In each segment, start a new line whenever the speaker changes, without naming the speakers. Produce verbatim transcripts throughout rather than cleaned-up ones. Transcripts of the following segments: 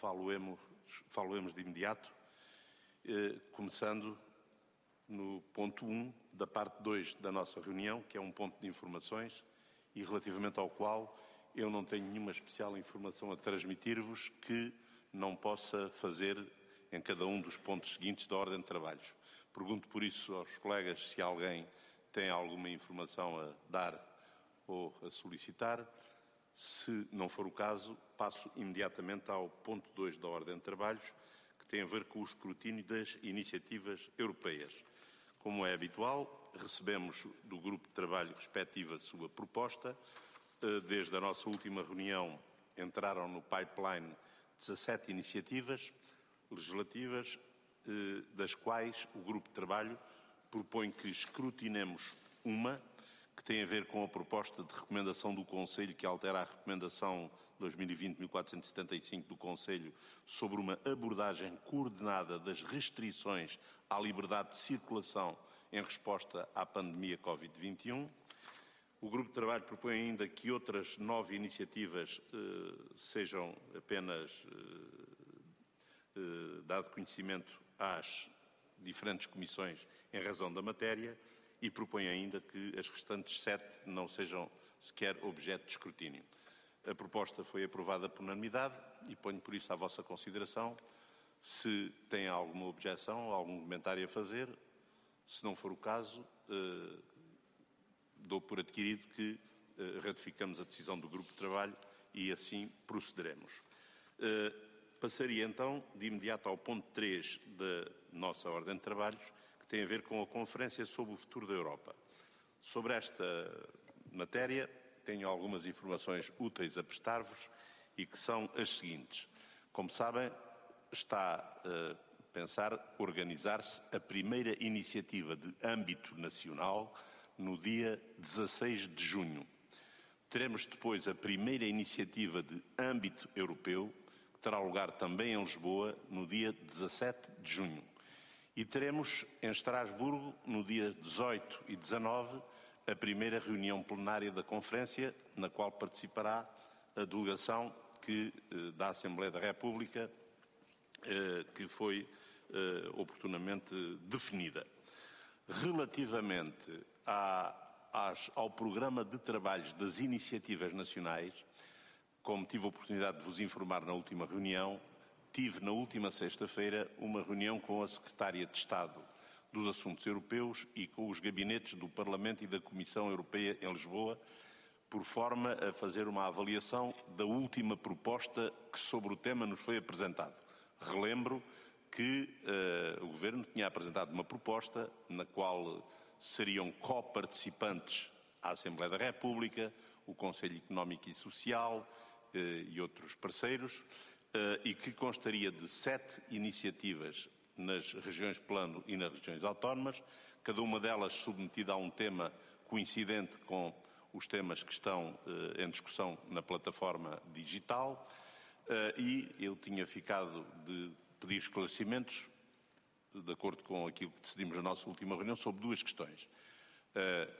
falo-emos, falo-emos de imediato, eh, começando no ponto um da parte dois da nossa reunião, que é um ponto de informações e relativamente ao qual eu não tenho nenhuma especial informação a transmitir-vos que não possa fazer em cada um dos pontos seguintes da ordem de trabalhos. Pergunto por isso aos colegas se alguém tem alguma informação a dar ou a solicitar. Se não for o caso, passo imediatamente ao ponto dois da ordem de trabalhos, que tem a ver com o escrutínio das iniciativas europeias. Como é habitual, recebemos do grupo de trabalho respectivo a sua proposta. Desde a nossa última reunião entraram no pipeline dezassete iniciativas legislativas, das quais o grupo de trabalho propõe que escrutinemos uma, que tem a ver com a proposta de recomendação do Conselho, que altera a recomendação dois mil e vinte barra mil quatrocentos e setenta e cinco do Conselho sobre uma abordagem coordenada das restrições à liberdade de circulação em resposta à pandemia Covid vinte e um. O grupo de trabalho propõe ainda que outras nove iniciativas eh, sejam apenas eh, eh, dado conhecimento às diferentes comissões em razão da matéria e propõe ainda que as restantes sete não sejam sequer objeto de escrutínio. A proposta foi aprovada por unanimidade e ponho por isso à vossa consideração. Se tem alguma objeção ou algum comentário a fazer, se não for o caso, eh, dou por adquirido que eh, ratificamos a decisão do grupo de trabalho e assim procederemos. Eh, passaria então de imediato ao ponto três da nossa ordem de trabalhos, que tem a ver com a Conferência sobre o Futuro da Europa. Sobre esta matéria, tenho algumas informações úteis a prestar-vos e que são as seguintes. Como sabem, está a pensar organizar-se a primeira iniciativa de âmbito nacional no dia dezasseis de junho. Teremos depois a primeira iniciativa de âmbito europeu, que terá lugar também em Lisboa, no dia dezassete de junho. E teremos em Estrasburgo, no dia dezoito e dezanove, a primeira reunião plenária da Conferência, na qual participará a delegação que, da Assembleia da República, que foi oportunamente definida. Relativamente à, às, ao programa de trabalhos das iniciativas nacionais, como tive a oportunidade de vos informar na última reunião, tive na última sexta-feira uma reunião com a Secretária de Estado dos Assuntos Europeus e com os gabinetes do Parlamento e da Comissão Europeia em Lisboa, por forma a fazer uma avaliação da última proposta que sobre o tema nos foi apresentado. Relembro que uh, o Governo tinha apresentado uma proposta na qual seriam co-participantes a Assembleia da República, o Conselho Económico e Social uh, e outros parceiros, uh, e que constaria de sete iniciativas nas regiões plano e nas regiões autónomas, cada uma delas submetida a um tema coincidente com os temas que estão uh, em discussão na plataforma digital, uh, e eu tinha ficado de pedir esclarecimentos, de acordo com aquilo que decidimos na nossa última reunião, sobre duas questões. Uh,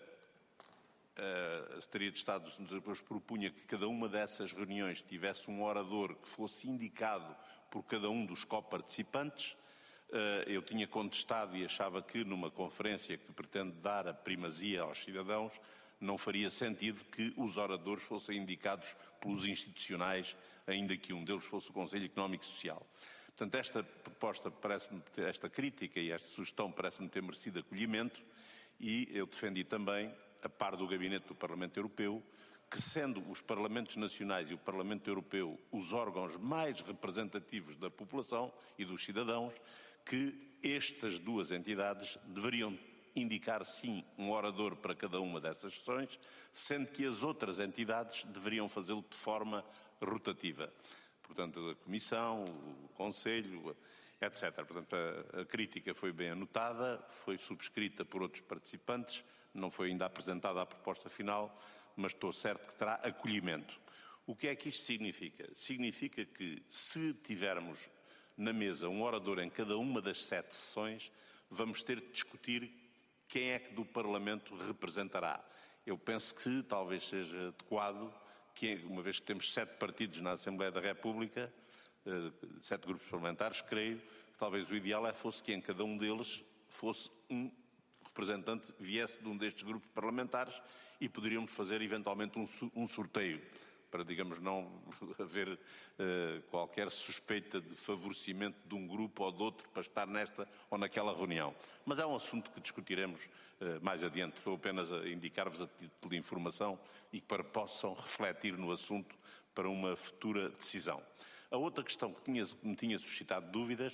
uh, a Secretaria de Estado dos Assuntos Europeus propunha que cada uma dessas reuniões tivesse um orador que fosse indicado por cada um dos co-participantes. Uh, eu tinha contestado e achava que numa conferência que pretende dar a primazia aos cidadãos, não faria sentido que os oradores fossem indicados pelos institucionais, ainda que um deles fosse o Conselho Económico e Social. Portanto, esta proposta parece-me, esta crítica e esta sugestão parece-me ter merecido acolhimento e eu defendi também, a par do Gabinete do Parlamento Europeu, que sendo os Parlamentos Nacionais e o Parlamento Europeu os órgãos mais representativos da população e dos cidadãos, que estas duas entidades deveriam indicar sim um orador para cada uma dessas sessões, sendo que as outras entidades deveriam fazê-lo de forma rotativa. Portanto, a Comissão, o Conselho, etcétera. Portanto, a, a crítica foi bem anotada, foi subscrita por outros participantes, não foi ainda apresentada a proposta final, mas estou certo que terá acolhimento. O que é que isto significa? Significa que, se tivermos na mesa um orador em cada uma das sete sessões, vamos ter que discutir quem é que do Parlamento representará. Eu penso que talvez seja adequado que, uma vez que temos sete partidos na Assembleia da República, sete grupos parlamentares, creio que talvez o ideal é fosse que em cada um deles fosse um representante viesse de um destes grupos parlamentares e poderíamos fazer eventualmente um, um sorteio, para, digamos, não haver uh, qualquer suspeita de favorecimento de um grupo ou de outro para estar nesta ou naquela reunião. Mas é um assunto que discutiremos uh, mais adiante. Estou apenas a indicar-vos a título de informação e para que possam refletir no assunto para uma futura decisão. A outra questão que, tinha, que me tinha suscitado dúvidas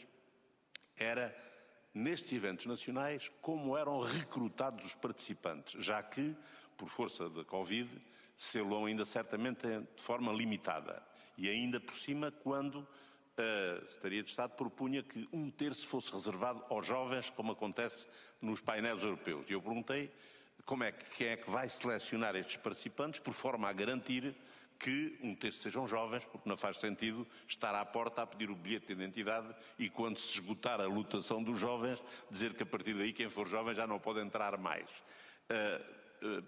era, nestes eventos nacionais, como eram recrutados os participantes, já que, por força da Covid, sê-lo ainda certamente de forma limitada. E ainda por cima, quando a Secretaria de Estado propunha que um terço fosse reservado aos jovens, como acontece nos painéis europeus. E eu perguntei como é que, quem é que vai selecionar estes participantes, por forma a garantir que um terço sejam jovens, porque não faz sentido estar à porta a pedir o bilhete de identidade e, quando se esgotar a lotação dos jovens, dizer que a partir daí quem for jovem já não pode entrar mais. Uh,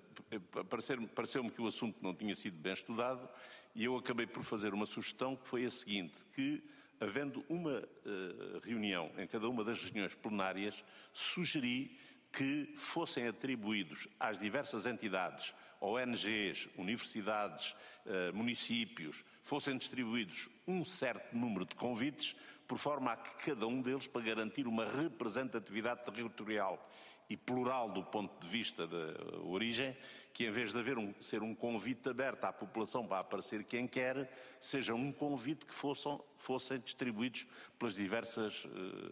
uh, pareceu-me, pareceu-me que o assunto não tinha sido bem estudado e eu acabei por fazer uma sugestão que foi a seguinte, que, havendo uma uh, reunião em cada uma das reuniões plenárias, sugeri que fossem atribuídos às diversas entidades, O N Gs, universidades, eh, municípios, fossem distribuídos um certo número de convites, por forma a que cada um deles, para garantir uma representatividade territorial e plural do ponto de vista da origem, que em vez de haver um, ser um convite aberto à população para aparecer quem quer, seja um convite que fossem, fossem distribuídos pelas diversas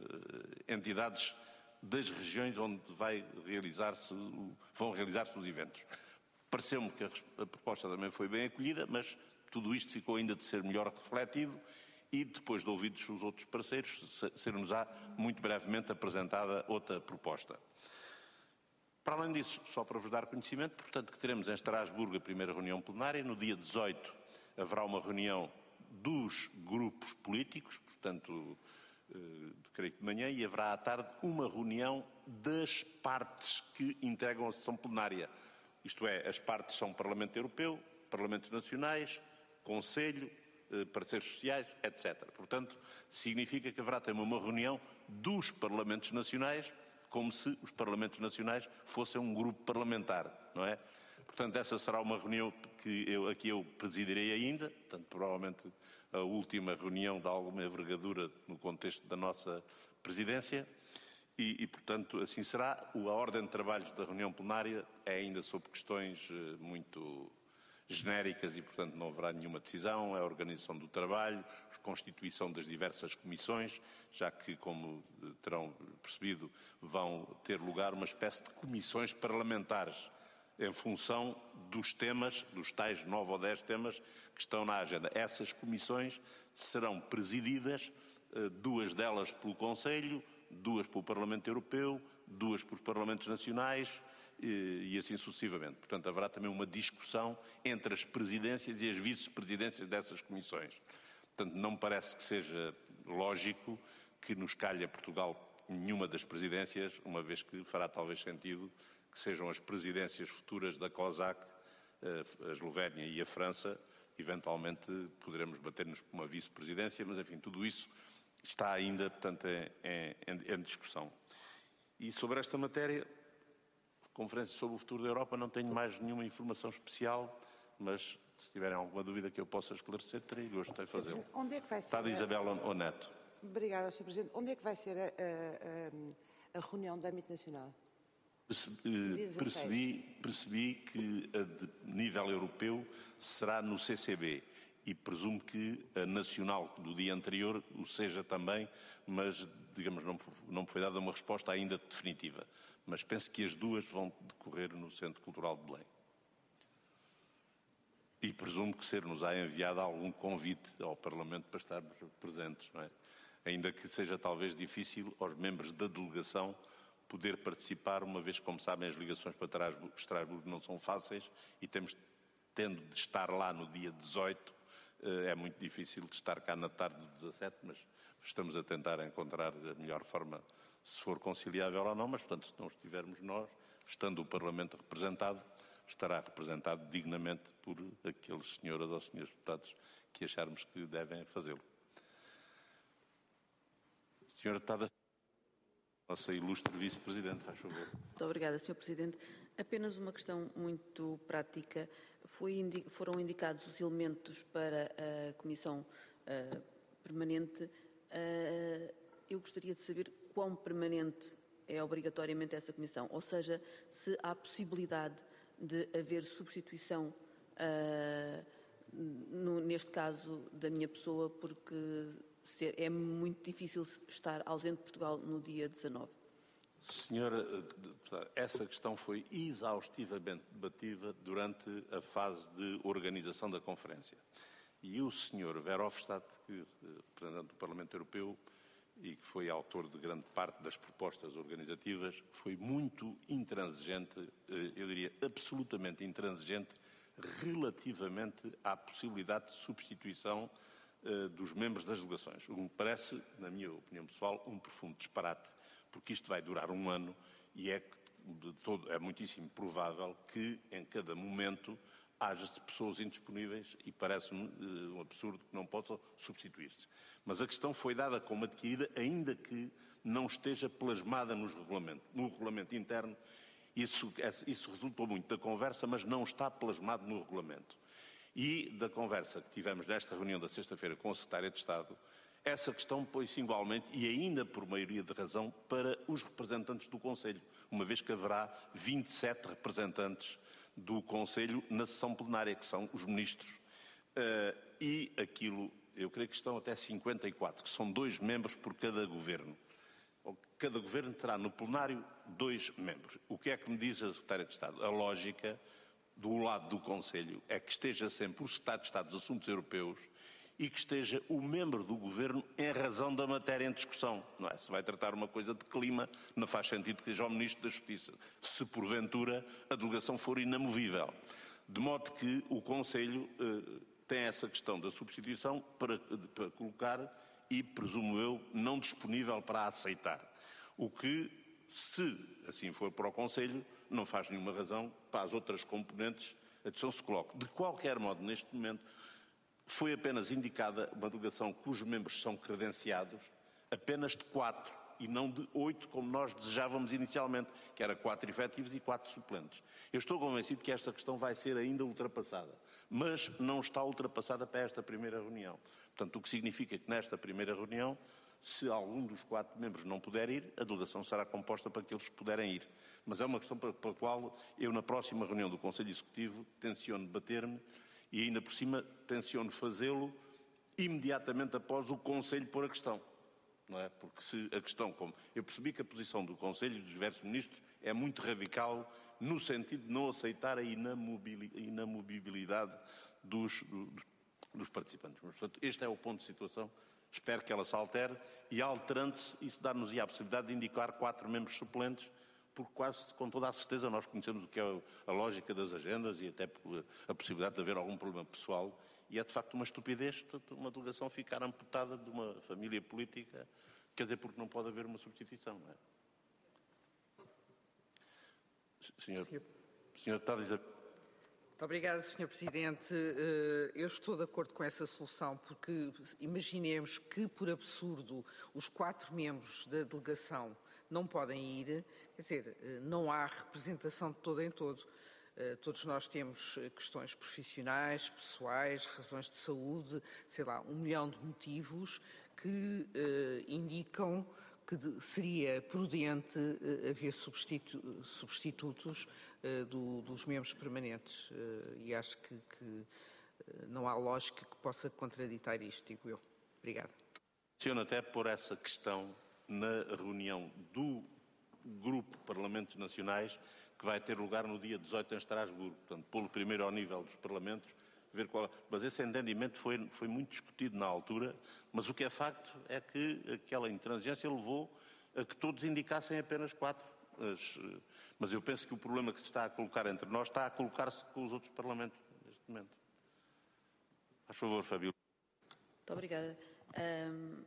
eh, entidades das regiões onde vai realizar-se, vão realizar-se os eventos. Pareceu-me que a, a proposta também foi bem acolhida, mas tudo isto ficou ainda de ser melhor refletido e, depois de ouvidos os outros parceiros, ser-nos-á muito brevemente apresentada outra proposta. Para além disso, só para vos dar conhecimento, portanto, que teremos em Estrasburgo a primeira reunião plenária. No dia dezoito haverá uma reunião dos grupos políticos, portanto, creio que de manhã, e haverá à tarde uma reunião das partes que integram a sessão plenária. Isto é, as partes são Parlamento Europeu, Parlamentos Nacionais, Conselho, eh, parceiros sociais, etcétera. Portanto, significa que haverá também uma reunião dos Parlamentos Nacionais, como se os Parlamentos Nacionais fossem um grupo parlamentar, não é? Portanto, essa será uma reunião que eu, aqui eu presidirei ainda, portanto, provavelmente a última reunião de alguma envergadura no contexto da nossa presidência. E, e, portanto, assim será. A ordem de trabalhos da reunião plenária é ainda sobre questões muito genéricas e, portanto, não haverá nenhuma decisão. É a organização do trabalho, a constituição das diversas comissões, já que, como terão percebido, vão ter lugar uma espécie de comissões parlamentares em função dos temas, dos tais nove ou dez temas que estão na agenda. Essas comissões serão presididas, duas delas pelo Conselho, duas pelo Parlamento Europeu, duas pelos Parlamentos Nacionais e, e assim sucessivamente. Portanto, haverá também uma discussão entre as presidências e as vice-presidências dessas comissões. Portanto, não me parece que seja lógico que nos calhe a Portugal nenhuma das presidências, uma vez que fará talvez sentido que sejam as presidências futuras da COSAC, a Eslovénia e a França. Eventualmente poderemos bater-nos por uma vice-presidência, mas enfim, tudo isso está ainda, portanto, em, em, em discussão. E sobre esta matéria, Conferência sobre o Futuro da Europa, não tenho mais nenhuma informação especial, mas se tiverem alguma dúvida que eu possa esclarecer, terei gosto de fazê-lo.
Onde é que vai ser?
Está de Isabela Oneto.
Obrigada, senhor Presidente. Onde é que vai ser a, a, a reunião de âmbito nacional?
Percebi, percebi, percebi que a de nível europeu será no C C B. E presumo que a nacional do dia anterior o seja também, mas, digamos, não, não me foi dada uma resposta ainda definitiva. Mas penso que as duas vão decorrer no Centro Cultural de Belém. E presumo que ser-nos-á enviado algum convite ao Parlamento para estarmos presentes, não é? Ainda que seja talvez difícil aos membros da delegação poder participar, uma vez que, como sabem, as ligações para Estrasburgo não são fáceis e temos, tendo de estar lá no dia dezoito, é muito difícil de estar cá na tarde do dezassete, mas estamos a tentar encontrar a melhor forma, se for conciliável ou não, mas, portanto, se não estivermos nós, estando o Parlamento representado, estará representado dignamente por aqueles senhoras ou senhores deputados que acharmos que devem fazê-lo. senhora Deputada, nossa ilustre Vice-Presidente, faz favor.
Muito obrigada, senhor Presidente. Apenas uma questão muito prática. Foi indi- foram indicados os elementos para a Comissão uh, Permanente. Uh, eu gostaria de saber quão permanente é obrigatoriamente essa Comissão, ou seja, se há possibilidade de haver substituição, uh, no, neste caso, da minha pessoa, porque é muito difícil estar ausente de Portugal no dia dezanove.
Senhora, essa questão foi exaustivamente debatida durante a fase de organização da conferência. E o senhor Verhofstadt, que representante do Parlamento Europeu e que foi autor de grande parte das propostas organizativas, foi muito intransigente, eu diria absolutamente intransigente, relativamente à possibilidade de substituição uh, dos membros das delegações. O que me parece, na minha opinião pessoal, um profundo disparate, porque isto vai durar um ano e é, de todo, é muitíssimo provável que, em cada momento, haja pessoas indisponíveis e parece-me uh, um absurdo que não possam substituir-se. Mas a questão foi dada como adquirida, ainda que não esteja plasmada nos regulamentos, no regulamento interno. Isso, isso resultou muito da conversa, mas não está plasmado no regulamento. E da conversa que tivemos nesta reunião da sexta-feira com a Secretária de Estado, essa questão pôs-se igualmente, e ainda por maioria de razão, para os representantes do Conselho, uma vez que haverá vinte e sete representantes do Conselho na sessão plenária, que são os ministros. Uh, e aquilo, eu creio que estão até cinquenta e quatro, que são dois membros por cada governo. Cada governo terá no plenário dois membros. O que é que me diz a Secretária de Estado? A lógica do lado do Conselho é que esteja sempre o Secretário de Estado dos Assuntos Europeus e que esteja o membro do Governo em razão da matéria em discussão. Não é? Se vai tratar uma coisa de clima, não faz sentido que seja o Ministro da Justiça, se porventura a delegação for inamovível. De modo que o Conselho eh, tem essa questão da substituição para, para colocar e, presumo eu, não disponível para aceitar. O que, se assim for para o Conselho, não faz nenhuma razão para as outras componentes a questão se coloque. De qualquer modo, neste momento, foi apenas indicada uma delegação cujos membros são credenciados, apenas de quatro, e não de oito, como nós desejávamos inicialmente, que era quatro efetivos e quatro suplentes. Eu estou convencido que esta questão vai ser ainda ultrapassada, mas não está ultrapassada para esta primeira reunião. Portanto, o que significa que nesta primeira reunião, se algum dos quatro membros não puder ir, a delegação será composta para aqueles que puderem ir. Mas é uma questão pela qual eu, na próxima reunião do Conselho Executivo, tenciono debater-me e, ainda por cima, tenciono fazê-lo imediatamente após o Conselho pôr a questão. Não é? Porque se a questão, como eu percebi que a posição do Conselho e dos diversos ministros é muito radical no sentido de não aceitar a inamovibilidade dos, dos, dos participantes. Mas, portanto, este é o ponto de situação. Espero que ela se altere e, alterando-se, isso dá-nos a possibilidade de indicar quatro membros suplentes, porque quase com toda a certeza nós conhecemos o que é a lógica das agendas e até a possibilidade de haver algum problema pessoal. E é de facto uma estupidez uma delegação ficar amputada de uma família política, quer dizer, porque não pode haver uma substituição, não é? Senhor, senhor está a dizer...
Muito obrigada, senhor Presidente. Eu estou de acordo com essa solução, porque imaginemos que, por absurdo, os quatro membros da delegação não podem ir, quer dizer, não há representação de todo em todo. Todos nós temos questões profissionais, pessoais, razões de saúde, sei lá, um milhão de motivos que eh, indicam que de, seria prudente eh, haver substitu substitutos eh, do, dos membros permanentes. Eh, e acho que, que não há lógica que possa contraditar isto, digo eu. Obrigada.
Menciono até por essa questão na reunião do Grupo de Parlamentos Nacionais, que vai ter lugar no dia dezoito em Estrasburgo, portanto, pô-lo primeiro ao nível dos Parlamentos, ver qual... Mas esse entendimento foi, foi muito discutido na altura, mas o que é facto é que aquela intransigência levou a que todos indicassem apenas quatro. Mas, mas eu penso que o problema que se está a colocar entre nós está a colocar-se com os outros Parlamentos neste momento. Faz favor, Fabíola.
Muito obrigada. Um...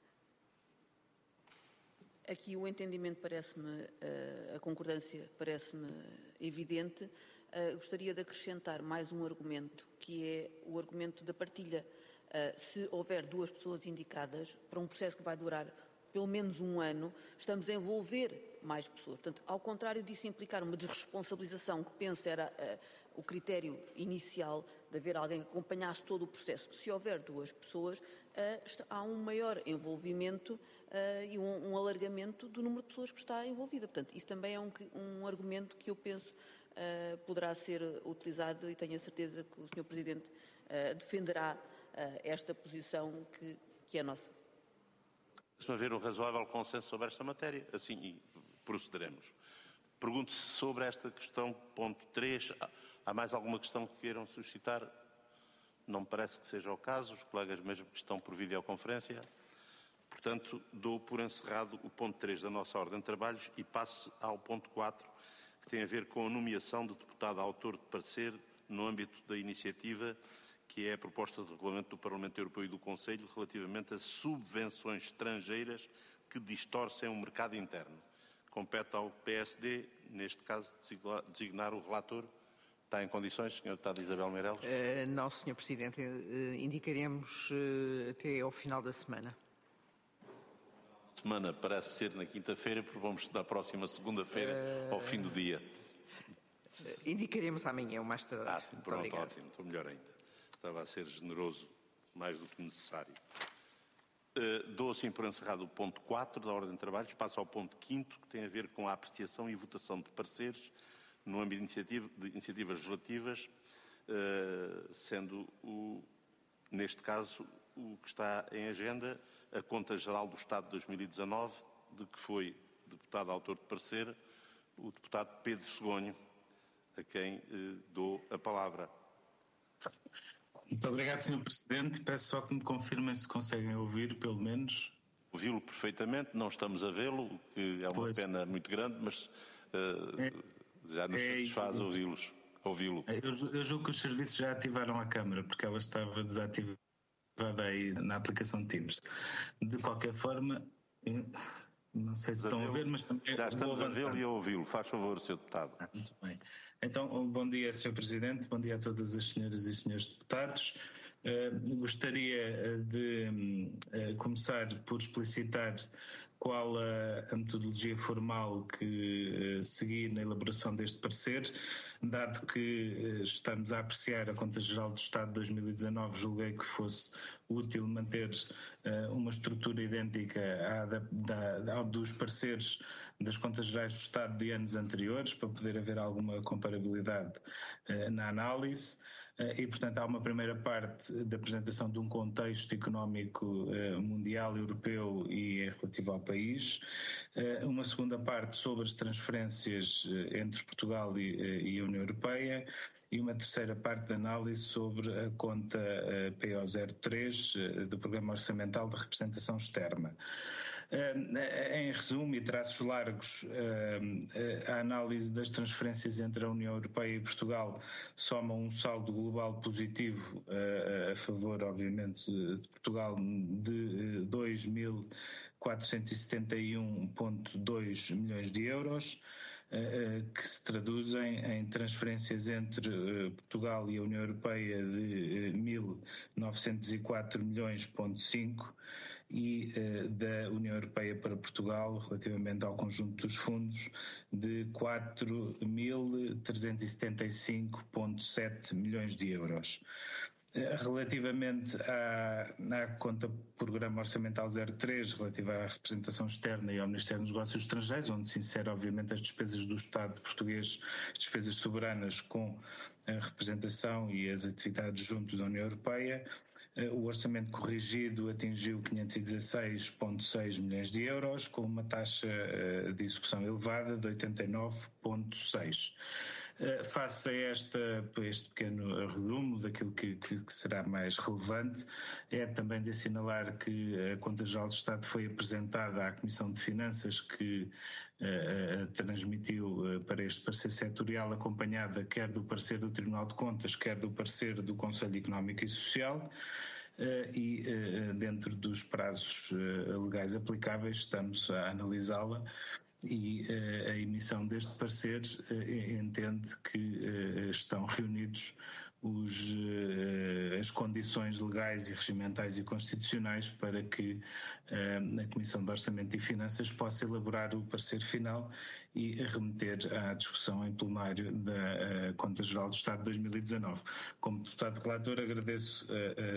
Aqui o entendimento parece-me, a concordância parece-me evidente. Gostaria de acrescentar mais um argumento, que é o argumento da partilha. Se houver duas pessoas indicadas para um processo que vai durar pelo menos um ano, estamos a envolver mais pessoas. Portanto, ao contrário disso implicar uma desresponsabilização, que penso era uh, o critério inicial de haver alguém que acompanhasse todo o processo. Se houver duas pessoas, uh, há um maior envolvimento uh, e um, um alargamento do número de pessoas que está envolvida. Portanto, isso também é um, um argumento que eu penso uh, poderá ser utilizado e tenho a certeza que o senhor Presidente uh, defenderá uh, esta posição que, que é nossa.
Se haver um razoável consenso sobre esta matéria, assim procederemos. Pergunto-se sobre esta questão, ponto três, há mais alguma questão que queiram suscitar? Não me parece que seja o caso, os colegas mesmo que estão por videoconferência. Portanto, dou por encerrado o ponto três da nossa ordem de trabalhos e passo ao ponto quatro, que tem a ver com a nomeação do deputado autor de parecer no âmbito da iniciativa que é a proposta de regulamento do Parlamento Europeu e do Conselho relativamente a subvenções estrangeiras que distorcem o mercado interno. Compete ao P S D, neste caso, designar o relator. Está em condições, senhor Deputado Isabel Meireles?
Uh, não, senhor Presidente. Uh, indicaremos uh, até ao final da semana.
Semana parece ser na quinta-feira, porque vamos na próxima segunda-feira, uh... ao fim do dia.
Uh, indicaremos amanhã, o mais tarde.
Ah, sim, pronto, ótimo, estou melhor ainda. Estava a ser generoso, mais do que necessário. Uh, dou assim por encerrado o ponto quatro da ordem de trabalhos, passo ao ponto quinto, que tem a ver com a apreciação e votação de pareceres no âmbito de, iniciativa, de iniciativas legislativas, uh, sendo, o, neste caso, o que está em agenda, a Conta Geral do Estado de dois mil e dezanove, de que foi deputado autor de parecer, o deputado Pedro Segonho, a quem uh, dou a palavra.
Muito obrigado, senhor Presidente. Peço só que me confirmem se conseguem ouvir, pelo menos.
Ouvi-lo perfeitamente, não estamos a vê-lo, o que é uma pois. pena muito grande, mas uh, é, já nos é, satisfaz ouvi-los. Ouvi-lo.
Eu, eu julgo que os serviços já ativaram a câmara, porque ela estava desativada aí na aplicação de Teams. De qualquer forma, não sei se estão a ver, mas também...
Já estamos a vê-lo e a ouvi-lo. Faz favor, senhor Deputado.
Ah, muito bem. Então, bom dia, senhor Presidente, bom dia a todas as senhoras e senhores deputados. Uh, gostaria de uh, começar por explicitar qual a, a metodologia formal que uh, segui na elaboração deste parecer, dado que uh, estamos a apreciar a Conta Geral do Estado de dois mil e dezanove, julguei que fosse útil manter uh, uma estrutura idêntica à da, da, ao dos pareceres das Contas Gerais do Estado de anos anteriores, para poder haver alguma comparabilidade uh, na análise. E, portanto, há uma primeira parte da apresentação de um contexto económico eh, mundial, europeu e relativo ao país. Eh, uma segunda parte sobre as transferências eh, entre Portugal e, eh, e a União Europeia. E uma terceira parte de análise sobre a conta eh, P O zero três eh, do Programa Orçamental de Representação Externa. Em resumo e traços largos, a análise das transferências entre a União Europeia e Portugal soma um saldo global positivo a favor, obviamente, de Portugal de dois mil quatrocentos e setenta e um vírgula dois milhões de euros, que se traduzem em transferências entre Portugal e a União Europeia de mil novecentos e quatro milhões vírgula cinco e uh, da União Europeia para Portugal, relativamente ao conjunto dos fundos, de quatro mil trezentos e setenta e cinco vírgula sete milhões de euros. Relativamente à, à conta Programa Orçamental zero três, relativa à representação externa e ao Ministério dos Negócios Estrangeiros, onde se insere, obviamente, as despesas do Estado português, as despesas soberanas com a representação e as atividades junto da União Europeia, o orçamento corrigido atingiu quinhentos e dezasseis vírgula seis milhões de euros, com uma taxa de execução elevada de oitenta e nove vírgula seis. Face a, esta, a este pequeno resumo daquilo que, que, que será mais relevante, é também de assinalar que a Conta Geral do Estado foi apresentada à Comissão de Finanças, que uh, transmitiu uh, para este parecer setorial, acompanhada quer do parecer do Tribunal de Contas, quer do parecer do Conselho Económico e Social. Uh, e uh, dentro dos prazos uh, legais aplicáveis estamos a analisá-la e uh, a emissão deste parecer uh, entende que uh, estão reunidos os, as condições legais e regimentais e constitucionais para que a Comissão de Orçamento e Finanças possa elaborar o parecer final e remeter à discussão em plenário da Conta Geral do Estado de dois mil e dezanove. Como deputado relator, agradeço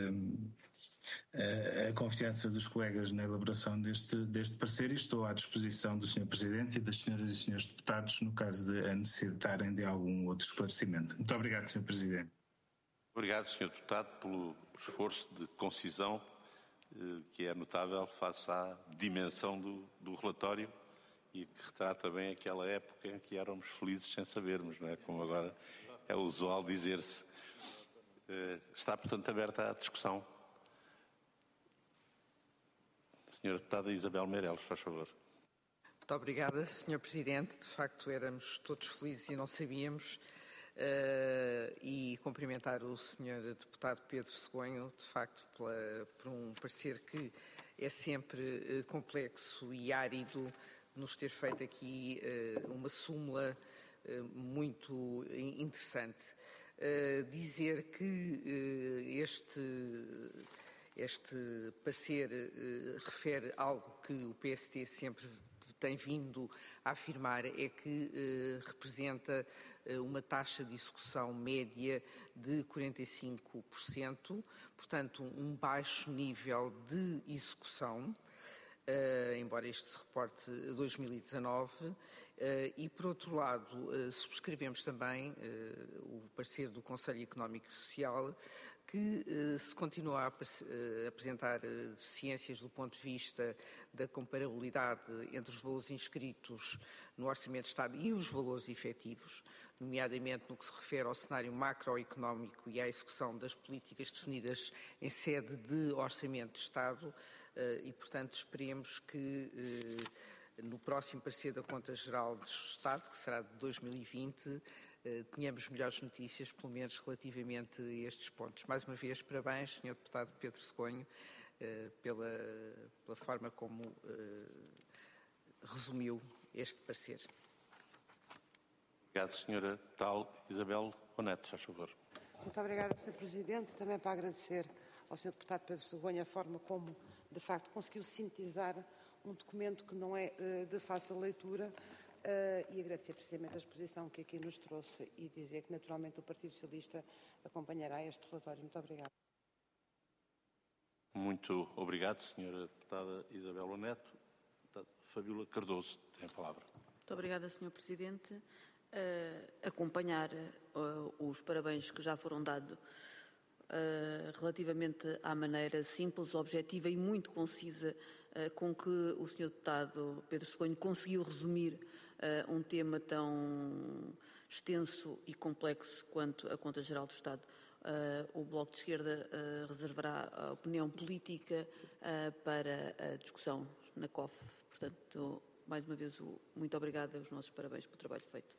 a, a confiança dos colegas na elaboração deste, deste parecer e estou à disposição do senhor Presidente e das senhoras e senhores deputados no caso de a necessitarem de algum outro esclarecimento. Muito obrigado, senhor Presidente.
Obrigado, senhor Deputado, pelo esforço de concisão que é notável face à dimensão do, do relatório e que retrata bem aquela época em que éramos felizes sem sabermos, não é? Como agora é usual dizer-se. Está, portanto, aberta a discussão. Senhora Deputada Isabel Meireles, faz favor.
Muito obrigada, senhor Presidente. De facto, éramos todos felizes e não sabíamos. Uh, e cumprimentar o senhor Deputado Pedro Cegonho, de facto, pela, por um parecer que é sempre uh, complexo e árido, nos ter feito aqui uh, uma súmula uh, muito interessante. Uh, dizer que uh, este, este parecer uh, refere algo que o P S T sempre tem vindo a afirmar, é que eh, representa eh, uma taxa de execução média de quarenta e cinco por cento, portanto um baixo nível de execução, eh, embora este se reporte a dois mil e dezanove, eh, e por outro lado eh, subscrevemos também eh, o parecer do Conselho Económico e Social, que eh, se continua a, a apresentar eh, deficiências do ponto de vista da comparabilidade entre os valores inscritos no Orçamento de Estado e os valores efetivos, nomeadamente no que se refere ao cenário macroeconómico e à execução das políticas definidas em sede de Orçamento de Estado eh, e, portanto, esperemos que eh, no próximo parecer da Conta Geral do Estado, que será de dois mil e vinte, tenhamos melhores notícias, pelo menos relativamente a estes pontos. Mais uma vez, parabéns, senhor Deputado Pedro Cegonho, pela, pela forma como uh, resumiu este parecer.
Obrigado, senhora Tal Isabel Oneto, faz favor.
Muito obrigada, senhor Presidente. Também para agradecer ao senhor Deputado Pedro Cegonho a forma como, de facto, conseguiu sintetizar um documento que não é uh, de fácil leitura. Uh, e agradecer precisamente a exposição que aqui nos trouxe e dizer que naturalmente o Partido Socialista acompanhará este relatório. Muito obrigada.
Muito obrigado, senhora Deputada Isabel Oneto. Deputada Fabíola Cardoso tem a palavra.
Muito obrigada, senhor Presidente. Uh, acompanhar uh, os parabéns que já foram dados uh, relativamente à maneira simples, objetiva e muito concisa uh, com que o senhor Deputado Pedro Cegonho conseguiu resumir Uh, um tema tão extenso e complexo quanto a Conta Geral do Estado. Uh, o Bloco de Esquerda uh, reservará a opinião política uh, para a discussão na C O F. Portanto, mais uma vez, o, muito obrigada e os nossos parabéns pelo trabalho feito.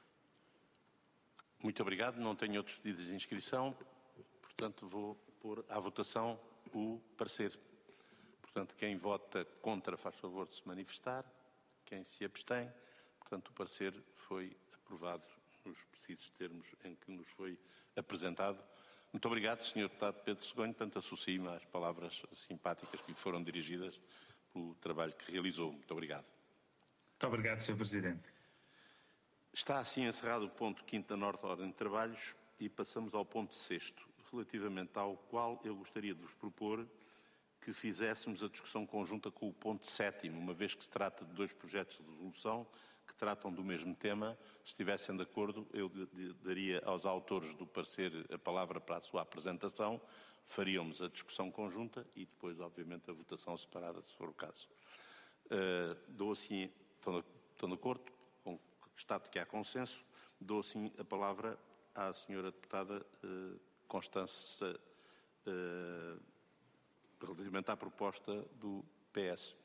Muito obrigado. Não tenho outros pedidos de inscrição, portanto, vou pôr à votação o parecer. Portanto, quem vota contra faz favor de se manifestar. Quem se abstém. Portanto, o parecer foi aprovado nos precisos termos em que nos foi apresentado. Muito obrigado, senhor Deputado Pedro Cegonho. Portanto, associo-me às palavras simpáticas que lhe foram dirigidas pelo trabalho que realizou. Muito obrigado.
Muito obrigado, senhor Presidente.
Está assim encerrado o ponto quinto da nossa ordem de trabalhos e passamos ao ponto sexto, relativamente ao qual eu gostaria de vos propor que fizéssemos a discussão conjunta com o ponto sétimo, uma vez que se trata de dois projetos de resolução que tratam do mesmo tema. Se estivessem de acordo, eu daria aos autores do parecer a palavra para a sua apresentação, faríamos a discussão conjunta e depois, obviamente, a votação separada, se for o caso. Uh, dou assim, estão de, estão de acordo com o estado de que há consenso, dou assim a palavra à senhora deputada uh, Constança, uh, relativamente à proposta do P S.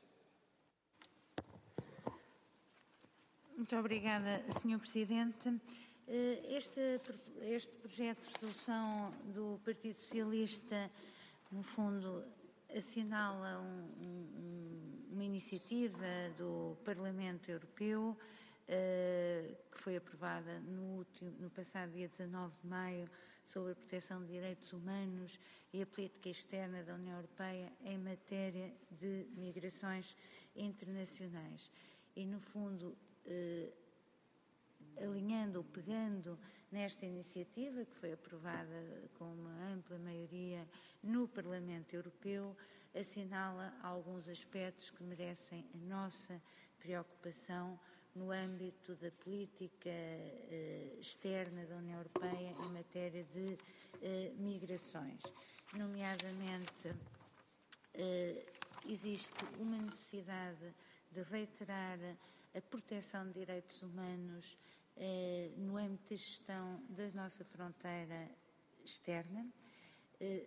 Muito obrigada, senhor Presidente. Este, este projeto de resolução do Partido Socialista, no fundo, assinala um, um, uma iniciativa do Parlamento Europeu uh, que foi aprovada no, último, no passado dia dezanove de maio sobre a proteção de direitos humanos e a política externa da União Europeia em matéria de migrações internacionais. E, no fundo, eh, alinhando ou pegando nesta iniciativa, que foi aprovada com uma ampla maioria no Parlamento Europeu, assinala alguns aspectos que merecem a nossa preocupação no âmbito da política eh, externa da União Europeia em matéria de eh, migrações. Nomeadamente, eh, existe uma necessidade de reiterar a proteção de direitos humanos eh, no âmbito da gestão da nossa fronteira externa, eh,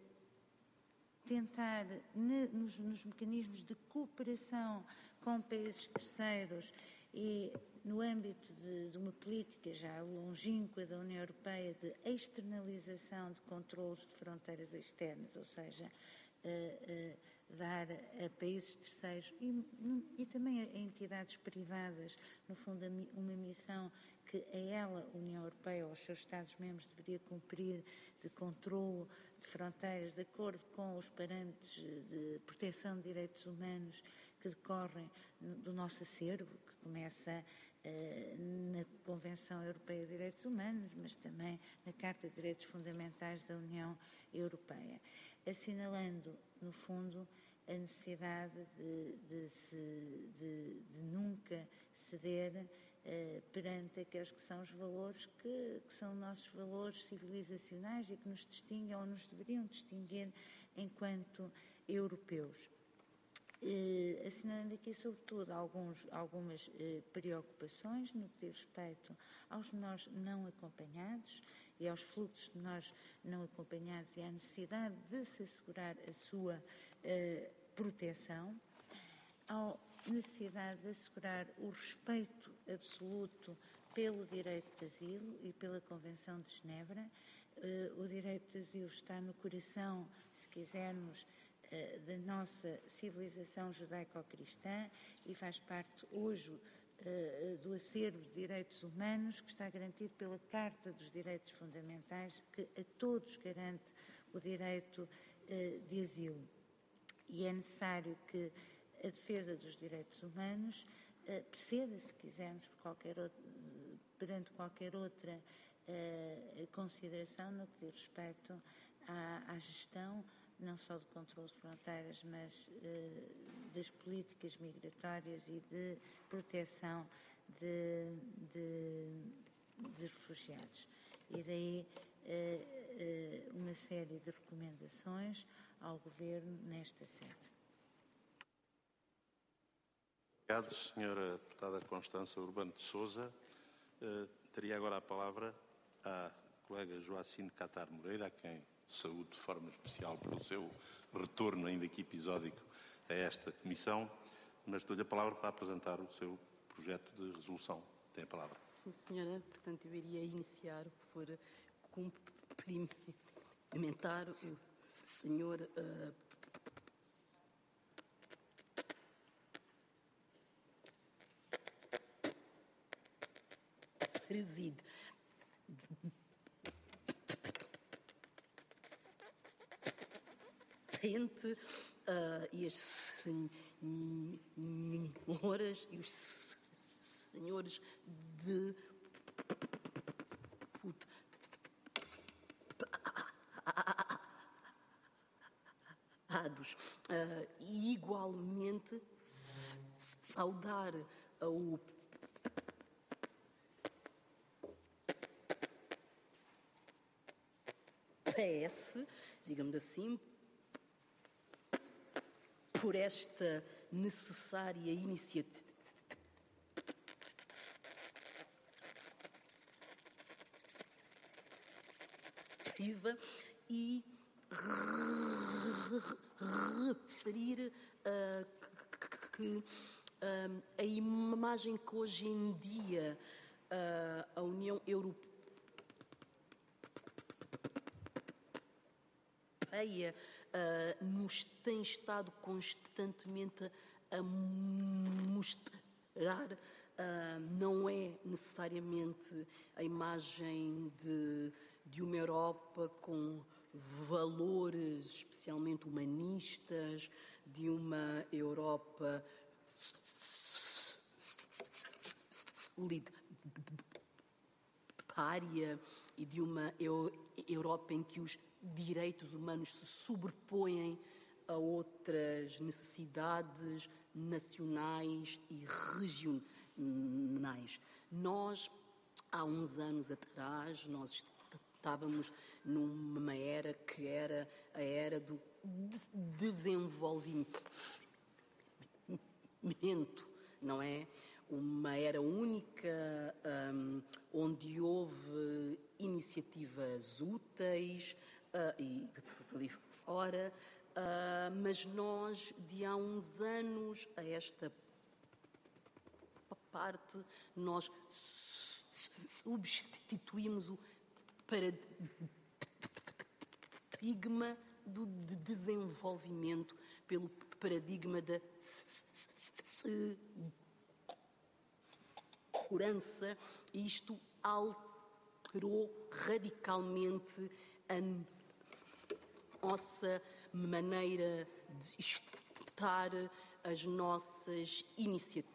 tentar, ne, nos, nos mecanismos de cooperação com países terceiros e no âmbito de, de uma política já longínqua da União Europeia de externalização de controlos de fronteiras externas, ou seja, uh, uh, dar a países terceiros e, e também a entidades privadas, no fundo, uma missão que a ela, a União Europeia ou os seus Estados-membros deveria cumprir de controlo de fronteiras de acordo com os parâmetros de proteção de direitos humanos que decorrem do nosso acervo, que começa eh, na Convenção Europeia de Direitos Humanos, mas também na Carta de Direitos Fundamentais da União Europeia, assinalando, no fundo, a necessidade de, de, se, de, de nunca ceder eh, perante aqueles que são os valores que, que são nossos valores civilizacionais e que nos distinguem ou nos deveriam distinguir enquanto europeus. Eh, assinalando aqui, sobretudo, alguns, algumas eh, preocupações no que diz respeito aos menores não acompanhados e aos fluxos de menores não acompanhados e à necessidade de se assegurar a sua eh, proteção, à necessidade de assegurar o respeito absoluto pelo direito de asilo e pela Convenção de Genebra. Eh, o direito de asilo está no coração, se quisermos, da nossa civilização judaico-cristã e faz parte hoje uh, do acervo de direitos humanos que está garantido pela Carta dos Direitos Fundamentais, que a todos garante o direito uh, de asilo. E é necessário que a defesa dos direitos humanos uh, preceda, se quisermos, por qualquer outro, perante qualquer outra uh, consideração no que diz respeito à, à gestão não só de controle de fronteiras, mas eh, das políticas migratórias e de proteção de, de, de refugiados. E daí eh, eh, uma série de recomendações ao Governo nesta sede.
Obrigado, senhora Deputada Constança Urbano de Sousa. Uh, teria agora a palavra à colega Joacine Catar Moreira, a quem saúde de forma especial pelo seu retorno, ainda que episódico, a esta comissão, mas dou-lhe a palavra para apresentar o seu projeto de resolução. Tem a palavra.
Sim, senhora. Portanto, eu iria iniciar por cumprimentar o senhor uh, preside Uh, e as senhoras e os senhores de deputados uh, e igualmente saudar o P S, digamos assim, por esta necessária iniciativa e referir uh, que uh, a imagem que hoje em dia uh, a União Europeia Uh, nos tem estado constantemente a mostrar, uh, não é necessariamente a imagem de de uma Europa com valores especialmente humanistas, de uma Europa solidária e de uma Europa em que os direitos humanos se sobrepõem a outras necessidades nacionais e regionais. Nós, há uns anos atrás, nós estávamos numa era que era a era do desenvolvimento, não é? Uma era única, um, onde houve iniciativas úteis uh, e por ali fora, uh, mas nós, de há uns anos a esta parte, nós substituímos o paradigma do desenvolvimento pelo paradigma da segurança. Isto alterou radicalmente a nossa maneira de estar, as nossas iniciativas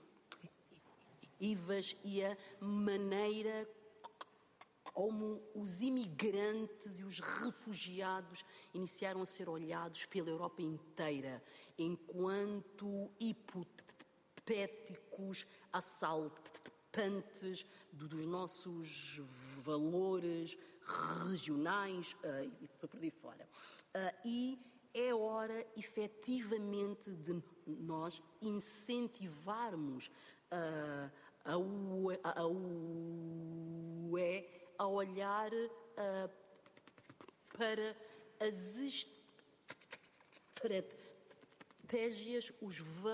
e a maneira como os imigrantes e os refugiados iniciaram a ser olhados pela Europa inteira enquanto hipotéticos assaltantes dos nossos valores regionais uh, e por aí fora. Uh, e é hora, efetivamente, de nós incentivarmos uh, a U E a, U E a olhar uh, para as estratégias, os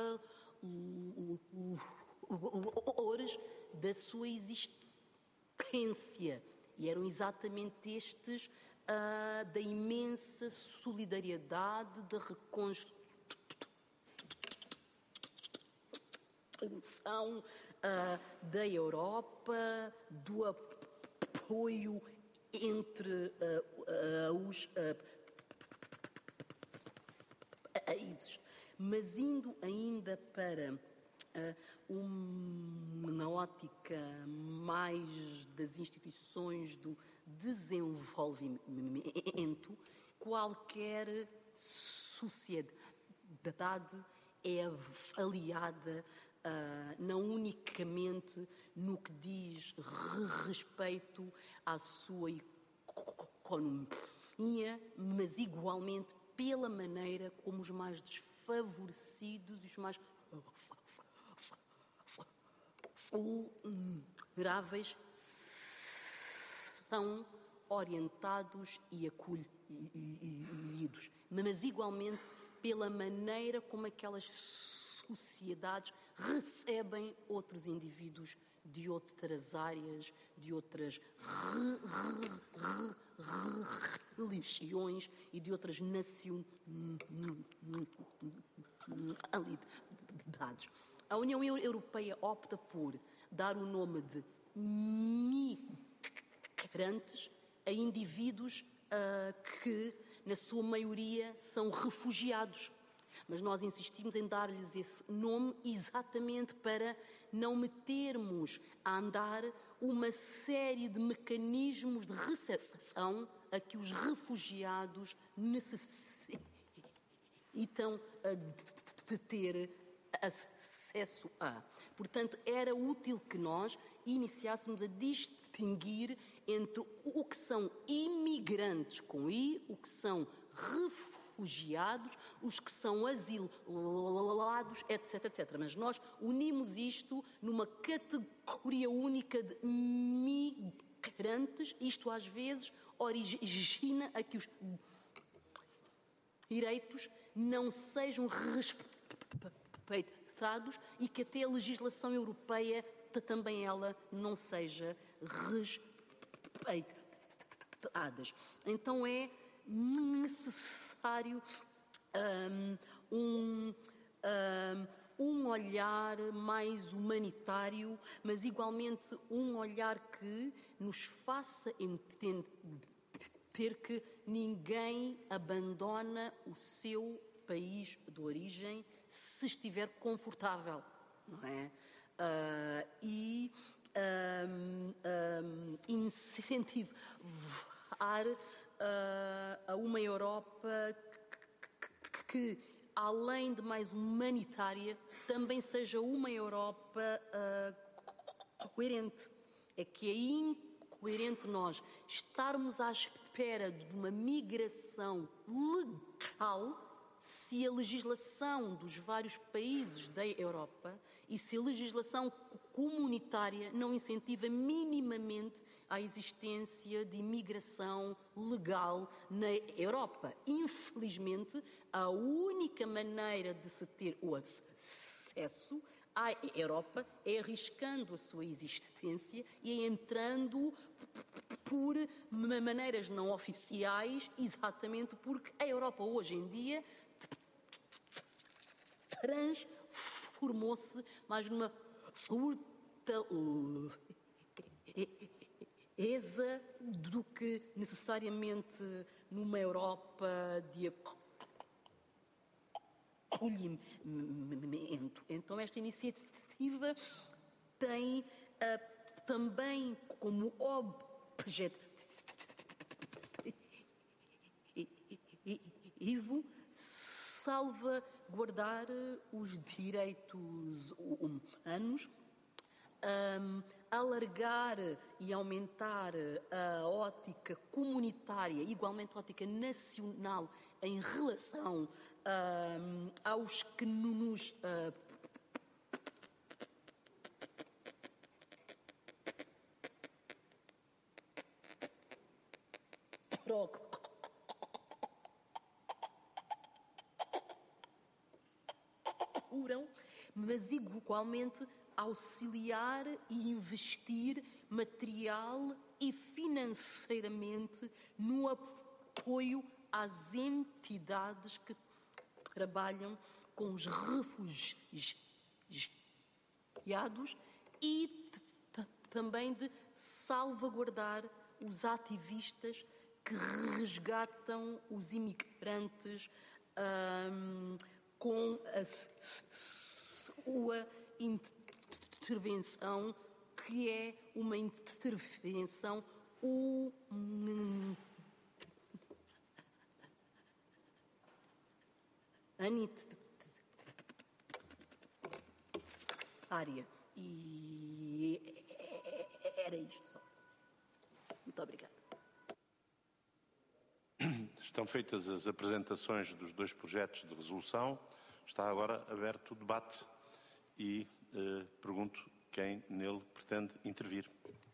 valores da sua existência. E eram exatamente estes uh, da imensa solidariedade, da reconstrução uh, da Europa, do apoio entre uh, uh, os uh, países. Mas indo ainda para uh, uma ótica mais das instituições do desenvolvimento, qualquer sociedade é avaliada Uh, não unicamente no que diz respeito à sua economia, mas igualmente pela maneira como os mais desfavorecidos e os mais vulneráveis são orientados e acolhidos, mas igualmente pela maneira como aquelas sociedades recebem outros indivíduos de outras áreas, de outras religiões e de outras nacionalidades. A União Europeia opta por dar o nome de migrantes a indivíduos uh, que, na sua maioria, são refugiados. Mas nós insistimos em dar-lhes esse nome exatamente para não metermos a andar uma série de mecanismos de recepção a que os refugiados necessitam de ter acesso a. Portanto, era útil que nós iniciássemos a distinguir entre o que são imigrantes com I, o que são refugiados, refugiados, os que são asilados, etc, etcétera. Mas nós unimos isto numa categoria única de migrantes. Isto às vezes origina a que os direitos não sejam respeitados e que até a legislação europeia também ela não seja respeitada. Então é necessário um, um, um olhar mais humanitário, mas igualmente um olhar que nos faça entender porque ninguém abandona o seu país de origem se estiver confortável, não é? Uh, e um, um, incentivar uh, a uma Europa que, que, além de mais humanitária, também seja uma Europa uh, coerente. É que é incoerente nós estarmos à espera de uma migração legal se a legislação dos vários países da Europa e se a legislação comunitária não incentiva minimamente a existência de imigração legal na Europa. Infelizmente, a única maneira de se ter o acesso à Europa é arriscando a sua existência e é entrando por maneiras não oficiais, exatamente porque a Europa hoje em dia transformou-se mais numa fortaleza do que necessariamente numa Europa de acolhimento. Então esta iniciativa tem uh, também como objetivo salvaguardar os direitos humanos, um, alargar e aumentar a ótica comunitária, igualmente a ótica nacional, em relação um, aos que nos uh, procuram, mas igualmente auxiliar e investir material e financeiramente no apoio às entidades que trabalham com os refugiados e também de salvaguardar os ativistas que resgatam os imigrantes um, com a sua intervenção, que é uma intervenção humanitária. E era isto só. Muito obrigada.
Estão feitas as apresentações dos dois projetos de resolução. Está agora aberto o debate e eh, pergunto quem nele pretende intervir.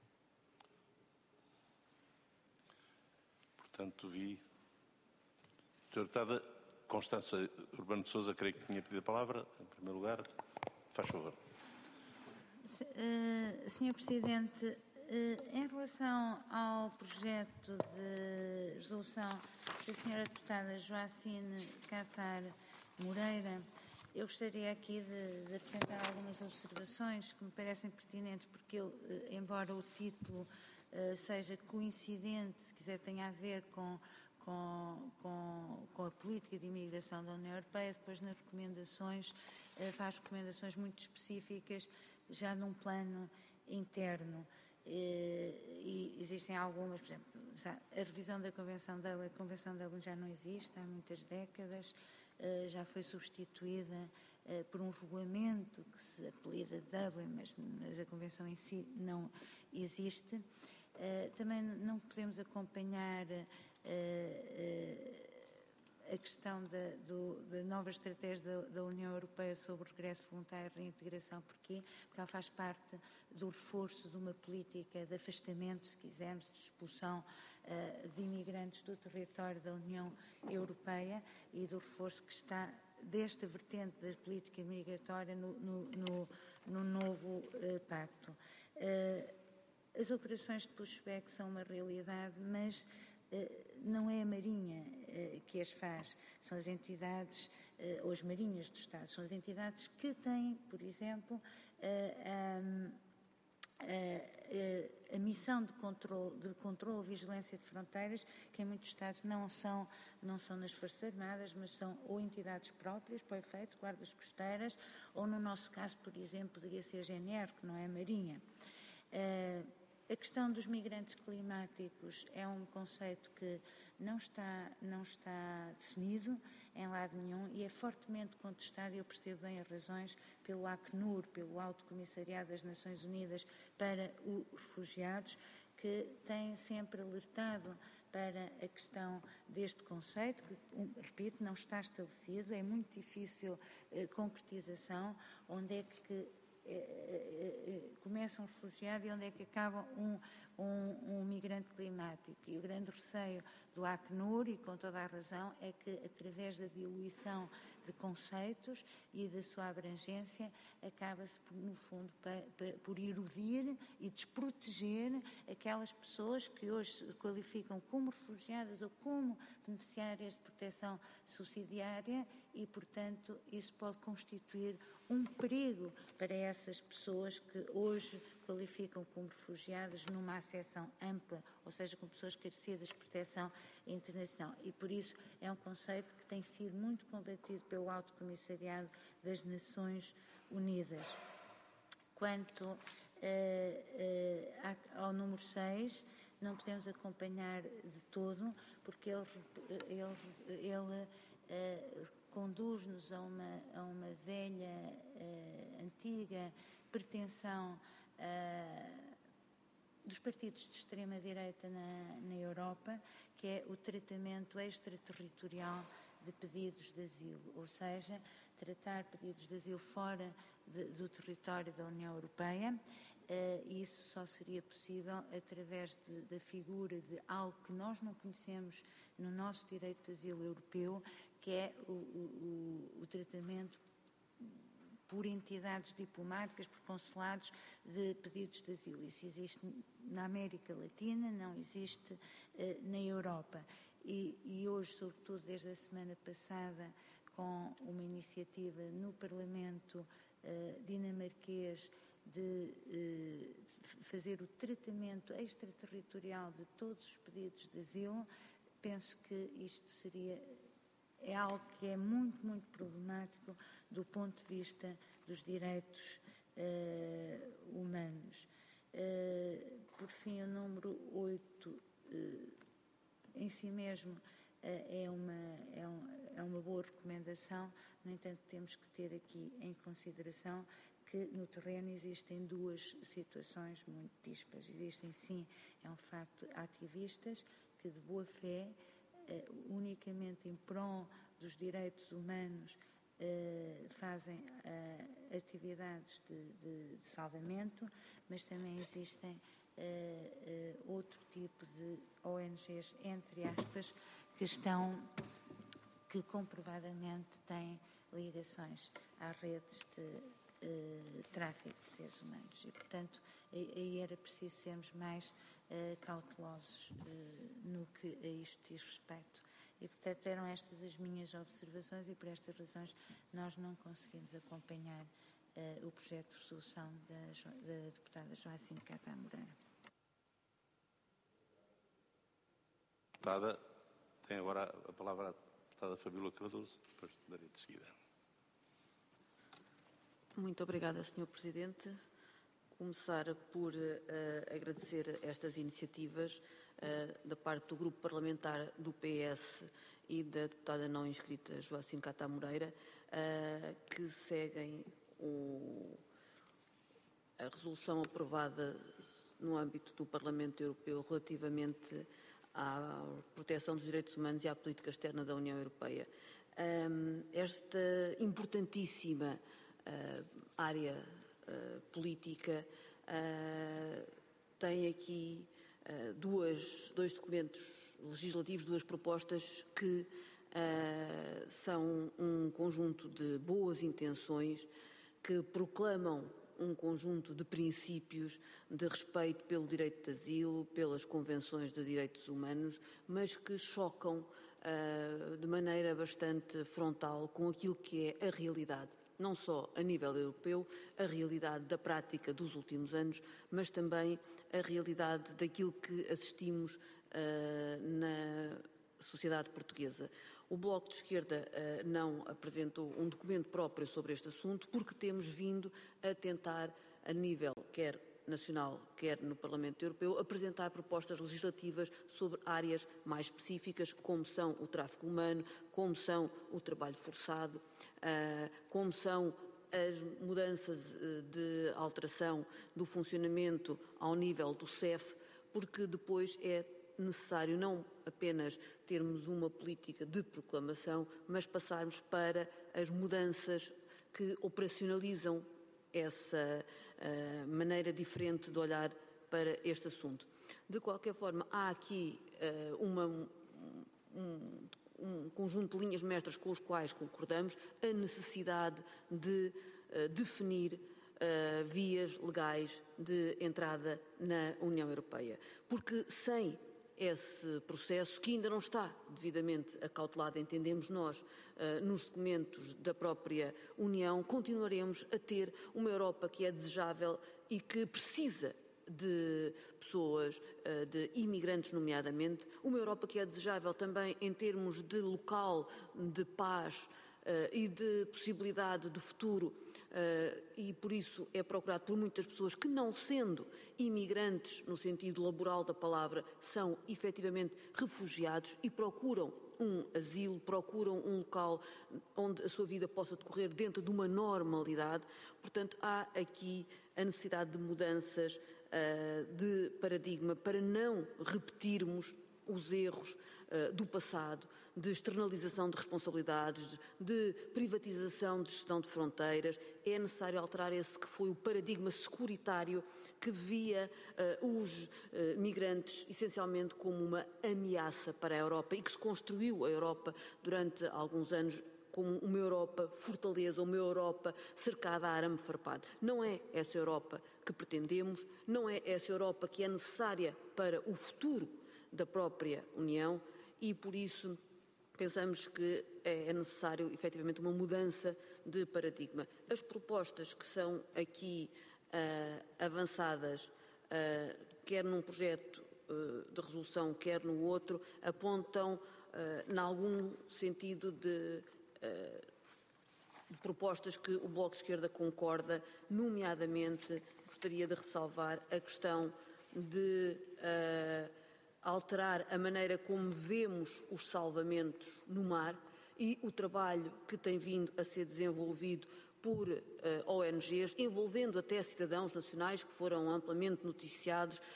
Portanto, vi... senhora Deputada Constança Urbano de Sousa, creio que tinha pedido a palavra. Em primeiro lugar, faz favor.
Uh, senhor Presidente, uh, em relação ao projeto de resolução da senhora Deputada Joacine Catar Moreira, eu gostaria aqui de, de apresentar algumas observações que me parecem pertinentes, porque ele, embora o título uh, seja coincidente, se quiser tenha a ver com, com, com, com a política de imigração da União Europeia, depois nas recomendações uh, faz recomendações muito específicas, já num plano interno. E existem algumas, por exemplo, a revisão da Convenção de Dublin, a Convenção de Dublin já não existe há muitas décadas, já foi substituída por um regulamento que se apelida Dublin, mas a Convenção em si não existe. Também não podemos acompanhar a questão da, do, da nova estratégia da, da União Europeia sobre o regresso voluntário e reintegração. Porquê? Porque ela faz parte do reforço de uma política de afastamento, se quisermos, de expulsão uh, de imigrantes do território da União Europeia e do reforço que está desta vertente da política migratória no, no, no, no novo uh, pacto. Uh, as operações de pushback são uma realidade, mas não é a Marinha que as faz, são as entidades, ou as Marinhas do Estado, são as entidades que têm, por exemplo, a, a, a missão de controle, de controle e vigilância de fronteiras, que em muitos Estados não são, não são nas Forças Armadas, mas são ou entidades próprias, para o efeito, guardas costeiras, ou no nosso caso, por exemplo, poderia ser a G N R, que não é a Marinha. Uh, A questão dos migrantes climáticos é um conceito que não está, não está definido em lado nenhum e é fortemente contestado, e eu percebo bem as razões, pelo Acnur, pelo Alto Comissariado das Nações Unidas para os Refugiados, que tem sempre alertado para a questão deste conceito, que, repito, não está estabelecido, é muito difícil eh, concretização, onde é que começa um refugiado e onde é que acaba um, um, um migrante climático. E o grande receio do Acnur, e com toda a razão, é que através da diluição de conceitos e da sua abrangência acaba-se, no fundo, por erudir e desproteger aquelas pessoas que hoje se qualificam como refugiadas ou como beneficiárias de proteção subsidiária e, portanto, isso pode constituir um perigo para essas pessoas que hoje qualificam como refugiadas numa acessão ampla, ou seja, com pessoas carecidas de proteção internacional. E, por isso, é um conceito que tem sido muito combatido pelo Alto Comissariado das Nações Unidas. Quanto eh, eh, ao número seis, não podemos acompanhar de todo, porque ele, ele, ele eh, conduz-nos a uma, a uma velha, eh, antiga pretensão eh, dos partidos de extrema-direita na, na Europa, que é o tratamento extraterritorial de pedidos de asilo, ou seja, tratar pedidos de asilo fora de, do território da União Europeia. Uh, isso só seria possível através de, da figura de algo que nós não conhecemos no nosso direito de asilo europeu, que é o, o, o tratamento por entidades diplomáticas, por consulados de pedidos de asilo. Isso existe na América Latina, não existe uh, na Europa. E, e hoje, sobretudo desde a semana passada, com uma iniciativa no Parlamento uh, dinamarquês de, uh, de fazer o tratamento extraterritorial de todos os pedidos de asilo, penso que isto seria... é algo que é muito, muito problemático do ponto de vista dos direitos uh, humanos. Uh, por fim, o número oito, uh, em si mesmo, uh, é, uma, é, um, é uma boa recomendação. No entanto, temos que ter aqui em consideração que no terreno existem duas situações muito díspares. Existem, sim, é um facto, ativistas que, de boa fé, Uh, unicamente em prol dos direitos humanos, uh, fazem uh, atividades de, de, de salvamento, mas também existem uh, uh, outro tipo de O N Gs, entre aspas, que estão, que comprovadamente têm ligações às redes de uh, tráfico de seres humanos. E, portanto, aí era preciso sermos mais Uh, cautelosos uh, no que a isto diz respeito. E, portanto, eram estas as minhas observações e, por estas razões, nós não conseguimos acompanhar uh, o projeto de resolução da, da deputada Joacine Caetá Moreira.
Deputada, tem agora a palavra a deputada Fabíola Cardoso, depois darei de seguida.
Muito obrigada, senhor Presidente. Começar por uh, agradecer estas iniciativas uh, da parte do Grupo Parlamentar do P S e da deputada não inscrita Joacine Caetá Moreira, uh, que seguem o, a resolução aprovada no âmbito do Parlamento Europeu relativamente à proteção dos direitos humanos e à política externa da União Europeia. Um, esta importantíssima uh, área Uh, política uh, tem aqui uh, duas, dois documentos legislativos, duas propostas que uh, são um conjunto de boas intenções que proclamam um conjunto de princípios de respeito pelo direito de asilo, pelas convenções de direitos humanos, mas que chocam uh, de maneira bastante frontal com aquilo que é a realidade não só a nível europeu, a realidade da prática dos últimos anos, mas também a realidade daquilo que assistimos uh, na sociedade portuguesa. O Bloco de Esquerda uh, não apresentou um documento próprio sobre este assunto porque temos vindo a tentar, a nível quer nacional, quer no Parlamento Europeu, apresentar propostas legislativas sobre áreas mais específicas, como são o tráfico humano, como são o trabalho forçado, uh, como são as mudanças de alteração do funcionamento ao nível do C E F, porque depois é necessário não apenas termos uma política de proclamação, mas passarmos para as mudanças que operacionalizam essa uh, maneira diferente de olhar para este assunto. De qualquer forma, há aqui uh, uma, um, um conjunto de linhas mestras com os quais concordamos, a necessidade de uh, definir uh, vias legais de entrada na União Europeia. Porque sem esse processo, que ainda não está devidamente acautelado, entendemos nós, nos documentos da própria União, continuaremos a ter uma Europa que é desejável e que precisa de pessoas, de imigrantes nomeadamente, uma Europa que é desejável também em termos de local de paz e de possibilidade de futuro, e por isso é procurado por muitas pessoas que, não sendo imigrantes no sentido laboral da palavra, são efetivamente refugiados e procuram um asilo, procuram um local onde a sua vida possa decorrer dentro de uma normalidade. Portanto, há aqui a necessidade de mudanças uh, de paradigma para não repetirmos os erros uh, do passado, de externalização de responsabilidades, de privatização de gestão de fronteiras. É necessário alterar esse que foi o paradigma securitário que via uh, os uh, migrantes essencialmente como uma ameaça para a Europa e que se construiu a Europa durante alguns anos como uma Europa fortaleza, uma Europa cercada a arame farpado. Não é essa Europa que pretendemos, não é essa Europa que é necessária para o futuro da própria União e, por isso, pensamos que é necessário, efetivamente, uma mudança de paradigma. As propostas que são aqui uh, avançadas, uh, quer num projeto uh, de resolução, quer no outro, apontam, uh, em algum sentido, de, uh, de propostas que o Bloco de Esquerda concorda, nomeadamente, gostaria de ressalvar a questão de Uh, alterar a maneira como vemos os salvamentos no mar e o trabalho que tem vindo a ser desenvolvido por uh, O N Gs, envolvendo até cidadãos nacionais que foram amplamente noticiados uh,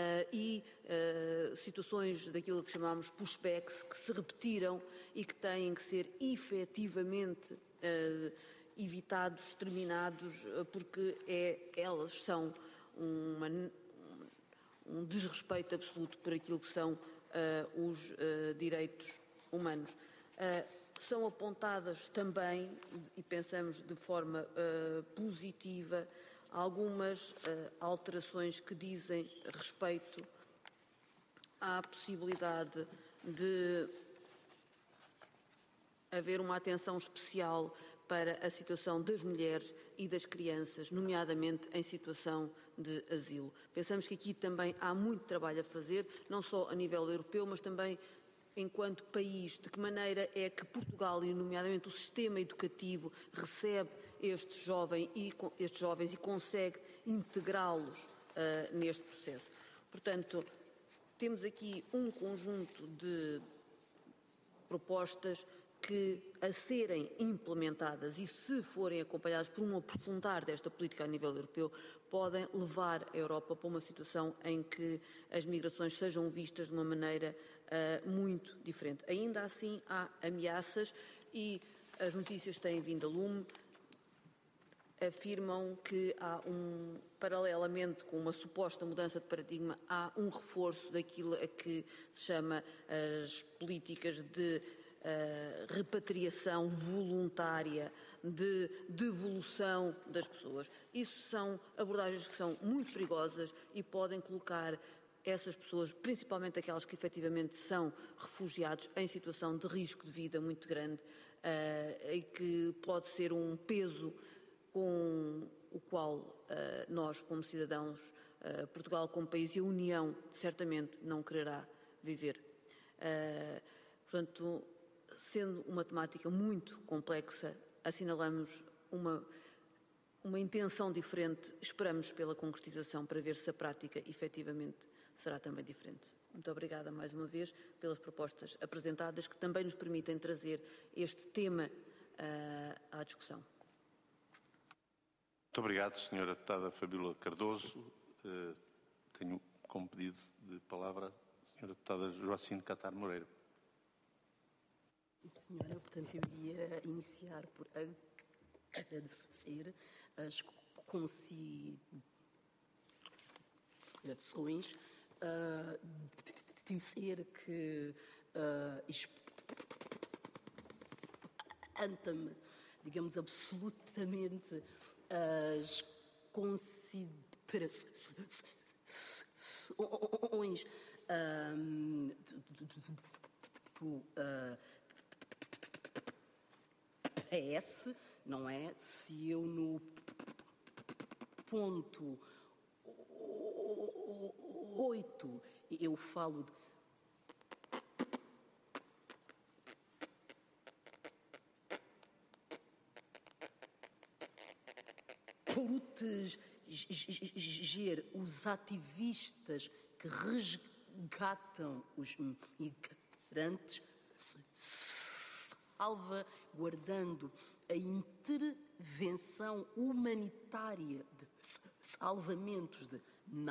e uh, situações daquilo que chamamos pushbacks, que se repetiram e que têm que ser efetivamente uh, evitados, terminados, uh, porque é, elas são uma um desrespeito absoluto por aquilo que são uh, os uh, direitos humanos. Uh, são apontadas também, e pensamos de forma uh, positiva, algumas uh, alterações que dizem respeito à possibilidade de haver uma atenção especial para a situação das mulheres e das crianças, nomeadamente em situação de asilo. Pensamos que aqui também há muito trabalho a fazer, não só a nível europeu, mas também enquanto país, de que maneira é que Portugal, e nomeadamente o sistema educativo, recebe estes, jovem e, estes jovens e consegue integrá-los uh, neste processo. Portanto, temos aqui um conjunto de propostas que, a serem implementadas e se forem acompanhadas por um aprofundar desta política a nível europeu, podem levar a Europa para uma situação em que as migrações sejam vistas de uma maneira uh, muito diferente. Ainda assim, há ameaças e as notícias têm vindo a lume, afirmam que há um, paralelamente com uma suposta mudança de paradigma, há um reforço daquilo a que se chama as políticas de Uh, repatriação voluntária, de devolução das pessoas. Isso são abordagens que são muito perigosas e podem colocar essas pessoas, principalmente aquelas que efetivamente são refugiados, em situação de risco de vida muito grande e que pode ser um peso com o qual nós, como cidadãos, Portugal como país e a União, certamente não quererá viver. Portanto, sendo uma temática muito complexa, assinalamos uma, uma intenção diferente, esperamos pela concretização para ver se a prática efetivamente será também diferente. Muito obrigada mais uma vez pelas propostas apresentadas que também nos permitem trazer este tema uh, à discussão.
Muito obrigado, senhora Deputada Fabíola Cardoso. Uh, tenho como pedido de palavra a senhora Deputada Joacine Catar Moreira.
Senhora, portanto, eu iria iniciar por agradecer as considerações, uh, dizer que uh, espanta-me, digamos, absolutamente as considerações um, do uh, P S, não é? Se eu no ponto oito eu falo de proteger os ativistas que resgatam os migrantes, salvaguardando a intervenção humanitária de salvamentos de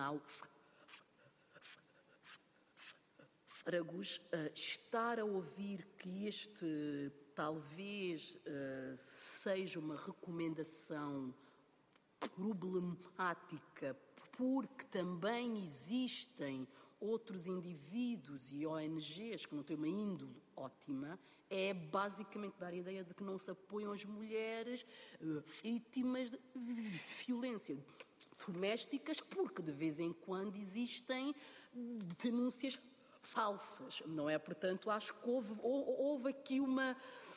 náufragos, estar a ouvir que este talvez seja uma recomendação problemática, porque também existem outros indivíduos e O N Gs que não têm uma índole ótima, é basicamente dar a ideia de que não se apoiam as mulheres vítimas de violência domésticas, porque de vez em quando existem denúncias falsas, não é? Portanto, acho que houve, houve aqui uma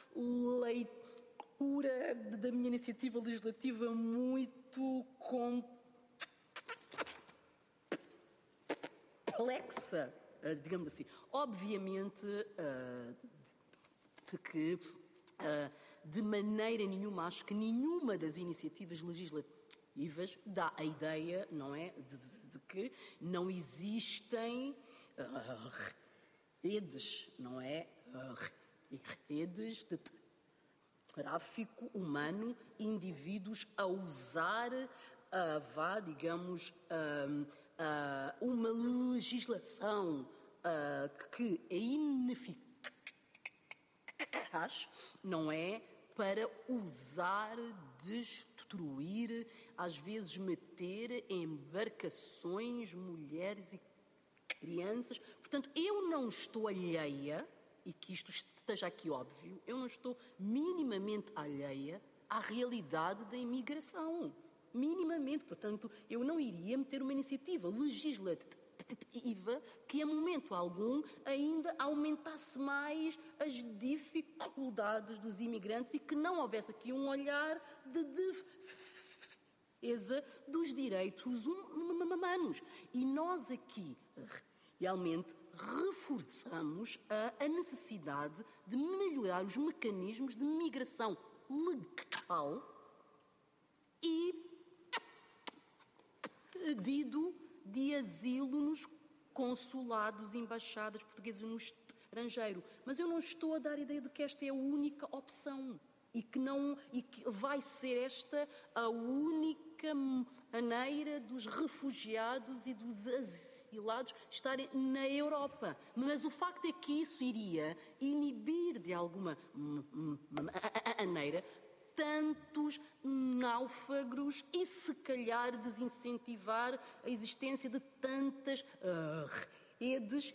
leitura da minha iniciativa legislativa muito complexa, digamos assim. Obviamente, de que, de maneira nenhuma, acho que nenhuma das iniciativas legislativas dá a ideia, não é, de, de que não existem uh, redes, não é, uh, redes de tráfico humano, indivíduos a usar, uh, vá, digamos, uh, uh, uma legislação uh, que é ineficaz, não é, para usar, destruir, às vezes meter em embarcações mulheres e crianças. Portanto, eu não estou alheia, e que isto esteja aqui óbvio, eu não estou minimamente alheia à realidade da imigração. Minimamente. Portanto, eu não iria meter uma iniciativa legislativa que, a momento algum, ainda aumentasse mais as dificuldades dos imigrantes e que não houvesse aqui um olhar de defesa dos direitos humanos. E nós aqui, realmente, reforçamos a, a necessidade de melhorar os mecanismos de migração legal e pedido de asilo nos consulados e embaixadas portuguesas no estrangeiro. Mas eu não estou a dar a ideia de que esta é a única opção e que, não, e que vai ser esta a única maneira dos refugiados e dos asilados estarem na Europa. Mas o facto é que isso iria inibir de alguma maneira tantos náufragos e, se calhar, desincentivar a existência de tantas uh, redes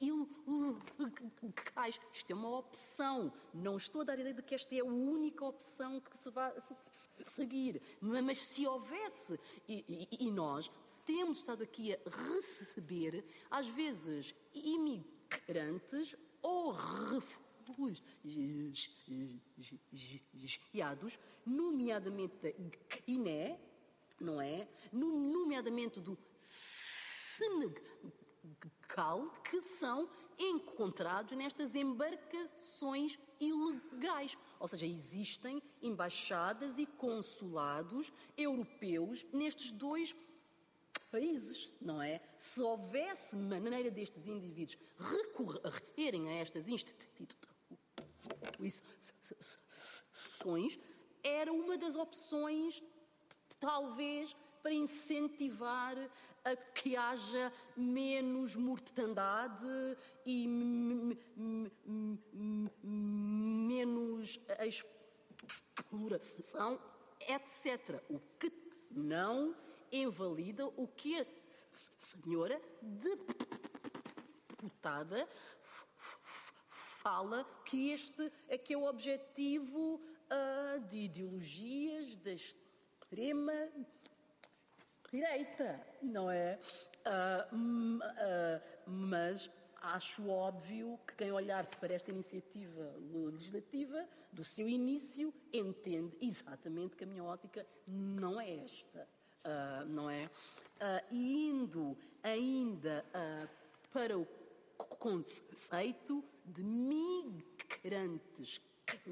ilegais. Isto é uma opção. Não estou a dar a ideia de que esta é a única opção que se vai seguir. Mas se houvesse, e, e, e nós temos estado aqui a receber, às vezes, imigrantes ou refugiados refugiados, nomeadamente da Guiné, não é? Nomeadamente do Senegal, que são encontrados nestas embarcações ilegais. Ou seja, existem embaixadas e consulados europeus nestes dois países, não é? Se houvesse maneira destes indivíduos recorrerem a estas instituições, era uma das opções, talvez, para incentivar a que haja menos mortandade e menos exploração, etcétera. O que não invalida o que a senhora deputada fala, que este é que é o objetivo uh, de ideologias da extrema direita, não é? Uh, uh, mas acho óbvio que quem olhar para esta iniciativa legislativa, do seu início, entende exatamente que a minha ótica não é esta, uh, não é? Uh, e indo ainda uh, para o conceito de migrantes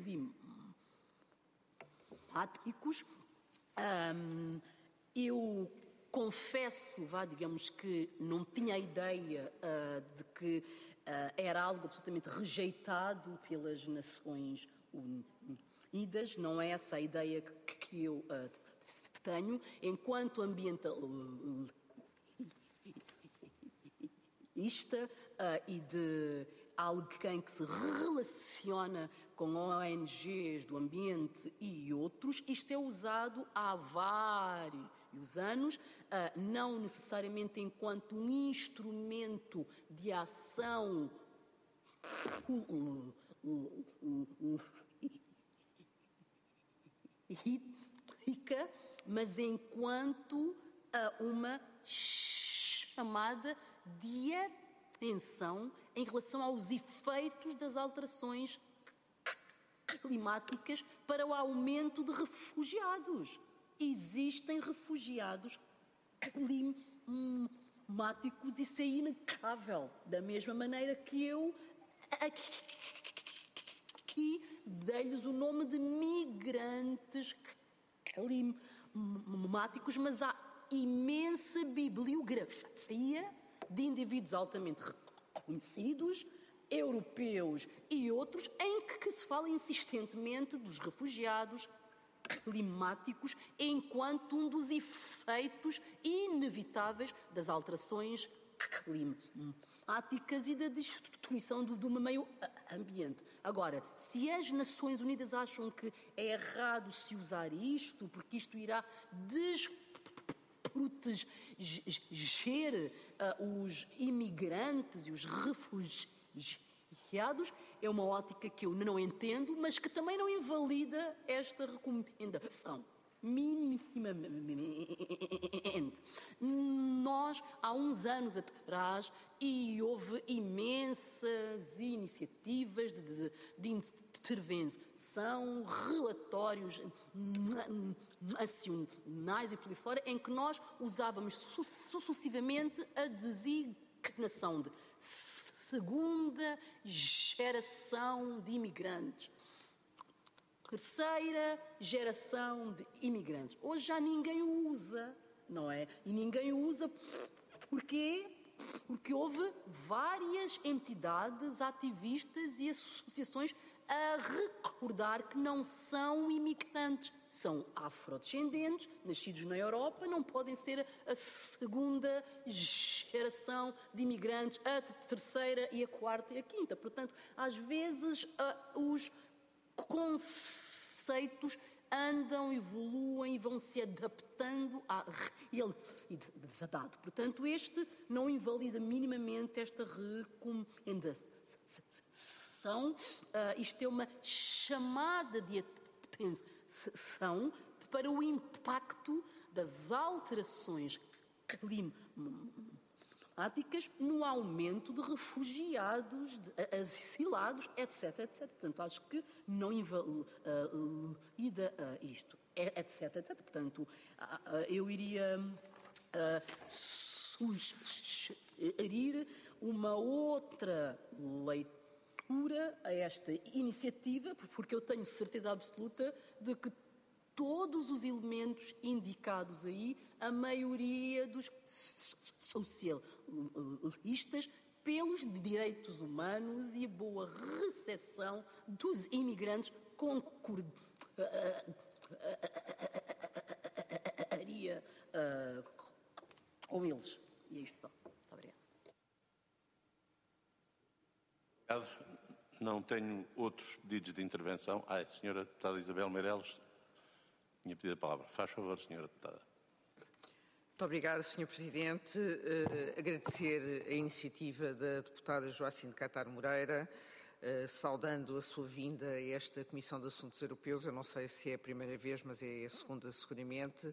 climáticos, um, eu confesso, vá, digamos que não tinha a ideia uh, de que uh, era algo absolutamente rejeitado pelas Nações Unidas, não é essa a ideia que, que eu uh, tenho, enquanto ambientalista uh, e de alguém que se relaciona com O N Gs do ambiente e outros, isto é usado há vários anos, não necessariamente enquanto um instrumento de ação política, mas enquanto uma chamada de atenção em relação aos efeitos das alterações climáticas para o aumento de refugiados. Existem refugiados climáticos, isso é inegável. Da mesma maneira que eu aqui dei-lhes o nome de migrantes climáticos, mas há imensa bibliografia de indivíduos altamente reconhecidos, europeus e outros, em que se fala insistentemente dos refugiados climáticos enquanto um dos efeitos inevitáveis das alterações climáticas e da destruição do, do meio ambiente. Agora, se as Nações Unidas acham que é errado se usar isto, porque isto irá desproteger uh, os imigrantes e os refugiados, é uma ótica que eu não entendo, mas que também não invalida esta recomendação. Minimamente. Nós, há uns anos atrás, e houve imensas iniciativas de, de, de intervenção, relatórios nacionais e por aí fora, em que nós usávamos sucessivamente a designação de segunda geração de imigrantes, terceira geração de imigrantes. Hoje já ninguém o usa, não é? E ninguém o usa porquê? Porque houve várias entidades, ativistas e associações a recordar que não são imigrantes, são afrodescendentes, nascidos na Europa, não podem ser a segunda geração de imigrantes, a terceira e a quarta e a quinta. Portanto, às vezes uh, os conceitos andam, evoluem e vão se adaptando à realidade. Portanto, este não invalida minimamente esta recomendação. Uh, isto é uma chamada de atenção para o impacto das alterações problemáticas no aumento de refugiados, de asilados, etc, etcétera. Portanto, acho que não invalida uh, isto, etc, etcétera. Portanto, uh, eu iria uh, sugerir uma outra leitura a esta iniciativa, porque eu tenho certeza absoluta de que todos os elementos indicados aí, a maioria dos socialistas, pelos direitos humanos e a boa recepção dos imigrantes, concordaria uh, com eles. E é isto só. Muito obrigada.
Obrigado. Não tenho outros pedidos de intervenção. Ah, a senhora deputada Isabel Meireles tinha pedido a palavra. Faz favor, senhora deputada.
Muito obrigada, senhor Presidente. Uh, agradecer a iniciativa da deputada Joacine Catar Moreira, uh, saudando a sua vinda a esta Comissão de Assuntos Europeus. Eu não sei se é a primeira vez, mas é a segunda seguramente.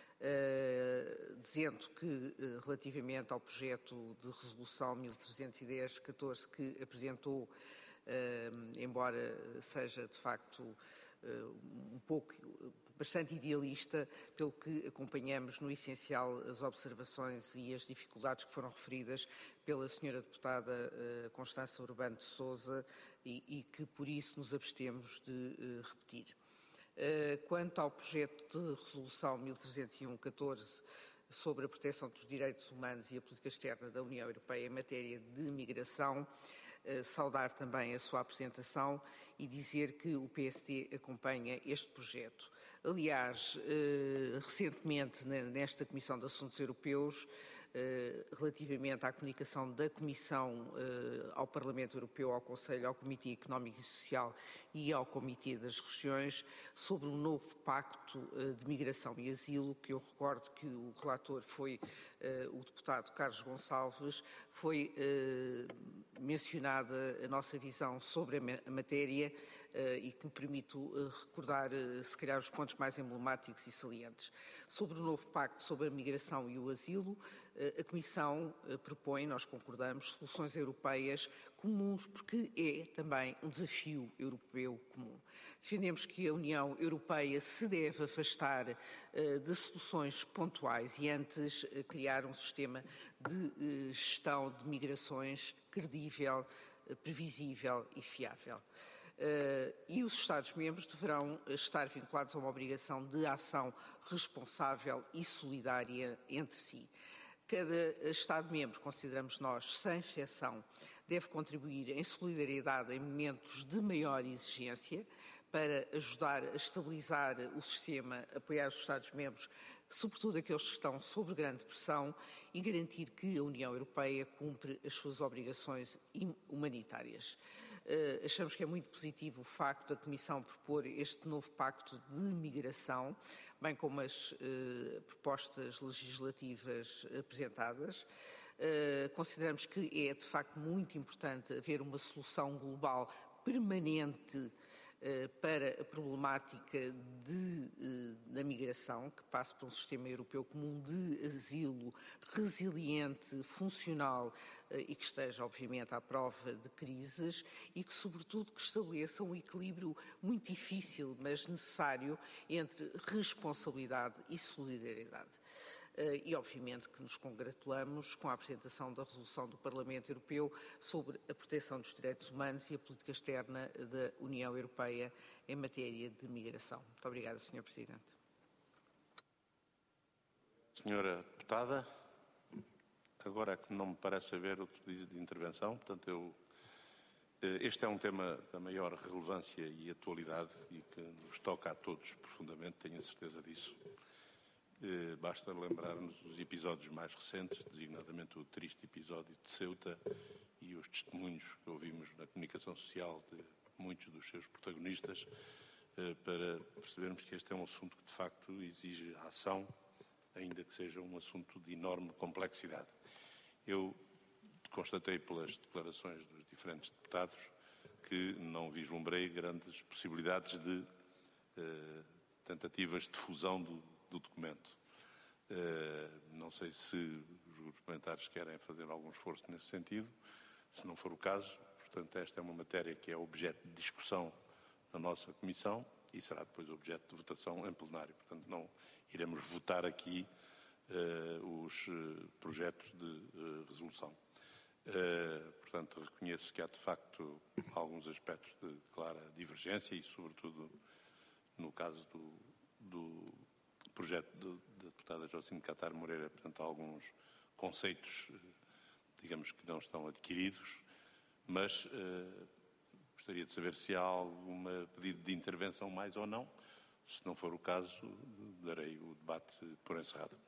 Uh, dizendo que, uh, relativamente ao projeto de resolução mil trezentos e dez barra catorze que apresentou, uh, embora seja de facto uh, um pouco, bastante idealista, pelo que acompanhamos no essencial as observações e as dificuldades que foram referidas pela senhora deputada uh, Constança Urbano de Sousa e, e que por isso nos abstemos de uh, repetir. Quanto ao projeto de resolução mil trezentos e um barra catorze sobre a proteção dos direitos humanos e a política externa da União Europeia em matéria de migração, saudar também a sua apresentação e dizer que o P S D acompanha este projeto. Aliás, recentemente nesta Comissão de Assuntos Europeus, relativamente à comunicação da Comissão ao Parlamento Europeu, ao Conselho, ao Comitê Económico e Social e ao Comitê das Regiões sobre um novo pacto de migração e asilo, que eu recordo que o relator foi o deputado Carlos Gonçalves, foi mencionada a nossa visão sobre a matéria e que me permito recordar, se calhar, os pontos mais emblemáticos e salientes. Sobre o novo pacto sobre a migração e o asilo, a Comissão propõe, nós concordamos, soluções europeias comuns, porque é também um desafio europeu comum. Defendemos que a União Europeia se deve afastar de soluções pontuais e antes criar um sistema de gestão de migrações credível, previsível e fiável. Uh, e os Estados-membros deverão estar vinculados a uma obrigação de ação responsável e solidária entre si. Cada Estado-membro, consideramos nós, sem exceção, deve contribuir em solidariedade em momentos de maior exigência para ajudar a estabilizar o sistema, apoiar os Estados-membros, sobretudo aqueles que estão sob grande pressão, e garantir que a União Europeia cumpre as suas obrigações humanitárias. Uh, achamos que é muito positivo o facto da Comissão propor este novo pacto de migração, bem como as uh, propostas legislativas apresentadas. Uh, consideramos que é, de facto, muito importante haver uma solução global permanente para a problemática de, da migração, que passa por um sistema europeu comum de asilo resiliente, funcional e que esteja, obviamente, à prova de crises e que, sobretudo, que estabeleça um equilíbrio muito difícil, mas necessário, entre responsabilidade e solidariedade. E, obviamente, que nos congratulamos com a apresentação da resolução do Parlamento Europeu sobre a proteção dos direitos humanos e a política externa da União Europeia em matéria de migração. Muito obrigada, senhor Presidente.
Senhora deputada, agora é que não me parece haver outro pedido de intervenção, portanto, eu, este é um tema da maior relevância e atualidade e que nos toca a todos profundamente, tenho a certeza disso. Basta lembrar-nos os episódios mais recentes, designadamente o triste episódio de Ceuta e os testemunhos que ouvimos na comunicação social de muitos dos seus protagonistas, para percebermos que este é um assunto que, de facto, exige ação, ainda que seja um assunto de enorme complexidade. Eu constatei pelas declarações dos diferentes deputados que não vislumbrei grandes possibilidades de eh, tentativas de fusão do do documento. Uh, não sei se os grupos parlamentares querem fazer algum esforço nesse sentido. Se não for o caso, portanto, esta é uma matéria que é objeto de discussão na nossa Comissão e será depois objeto de votação em plenário. Portanto, não iremos votar aqui uh, os uh, projetos de uh, resolução. Uh, portanto, reconheço que há, de facto, alguns aspectos de clara divergência e, sobretudo, no caso do, do projeto da deputada Jocine Catar Moreira, portanto, há alguns conceitos, digamos, que não estão adquiridos, mas uh, gostaria de saber se há algum pedido de intervenção mais ou não. Se não for o caso, darei o debate por encerrado.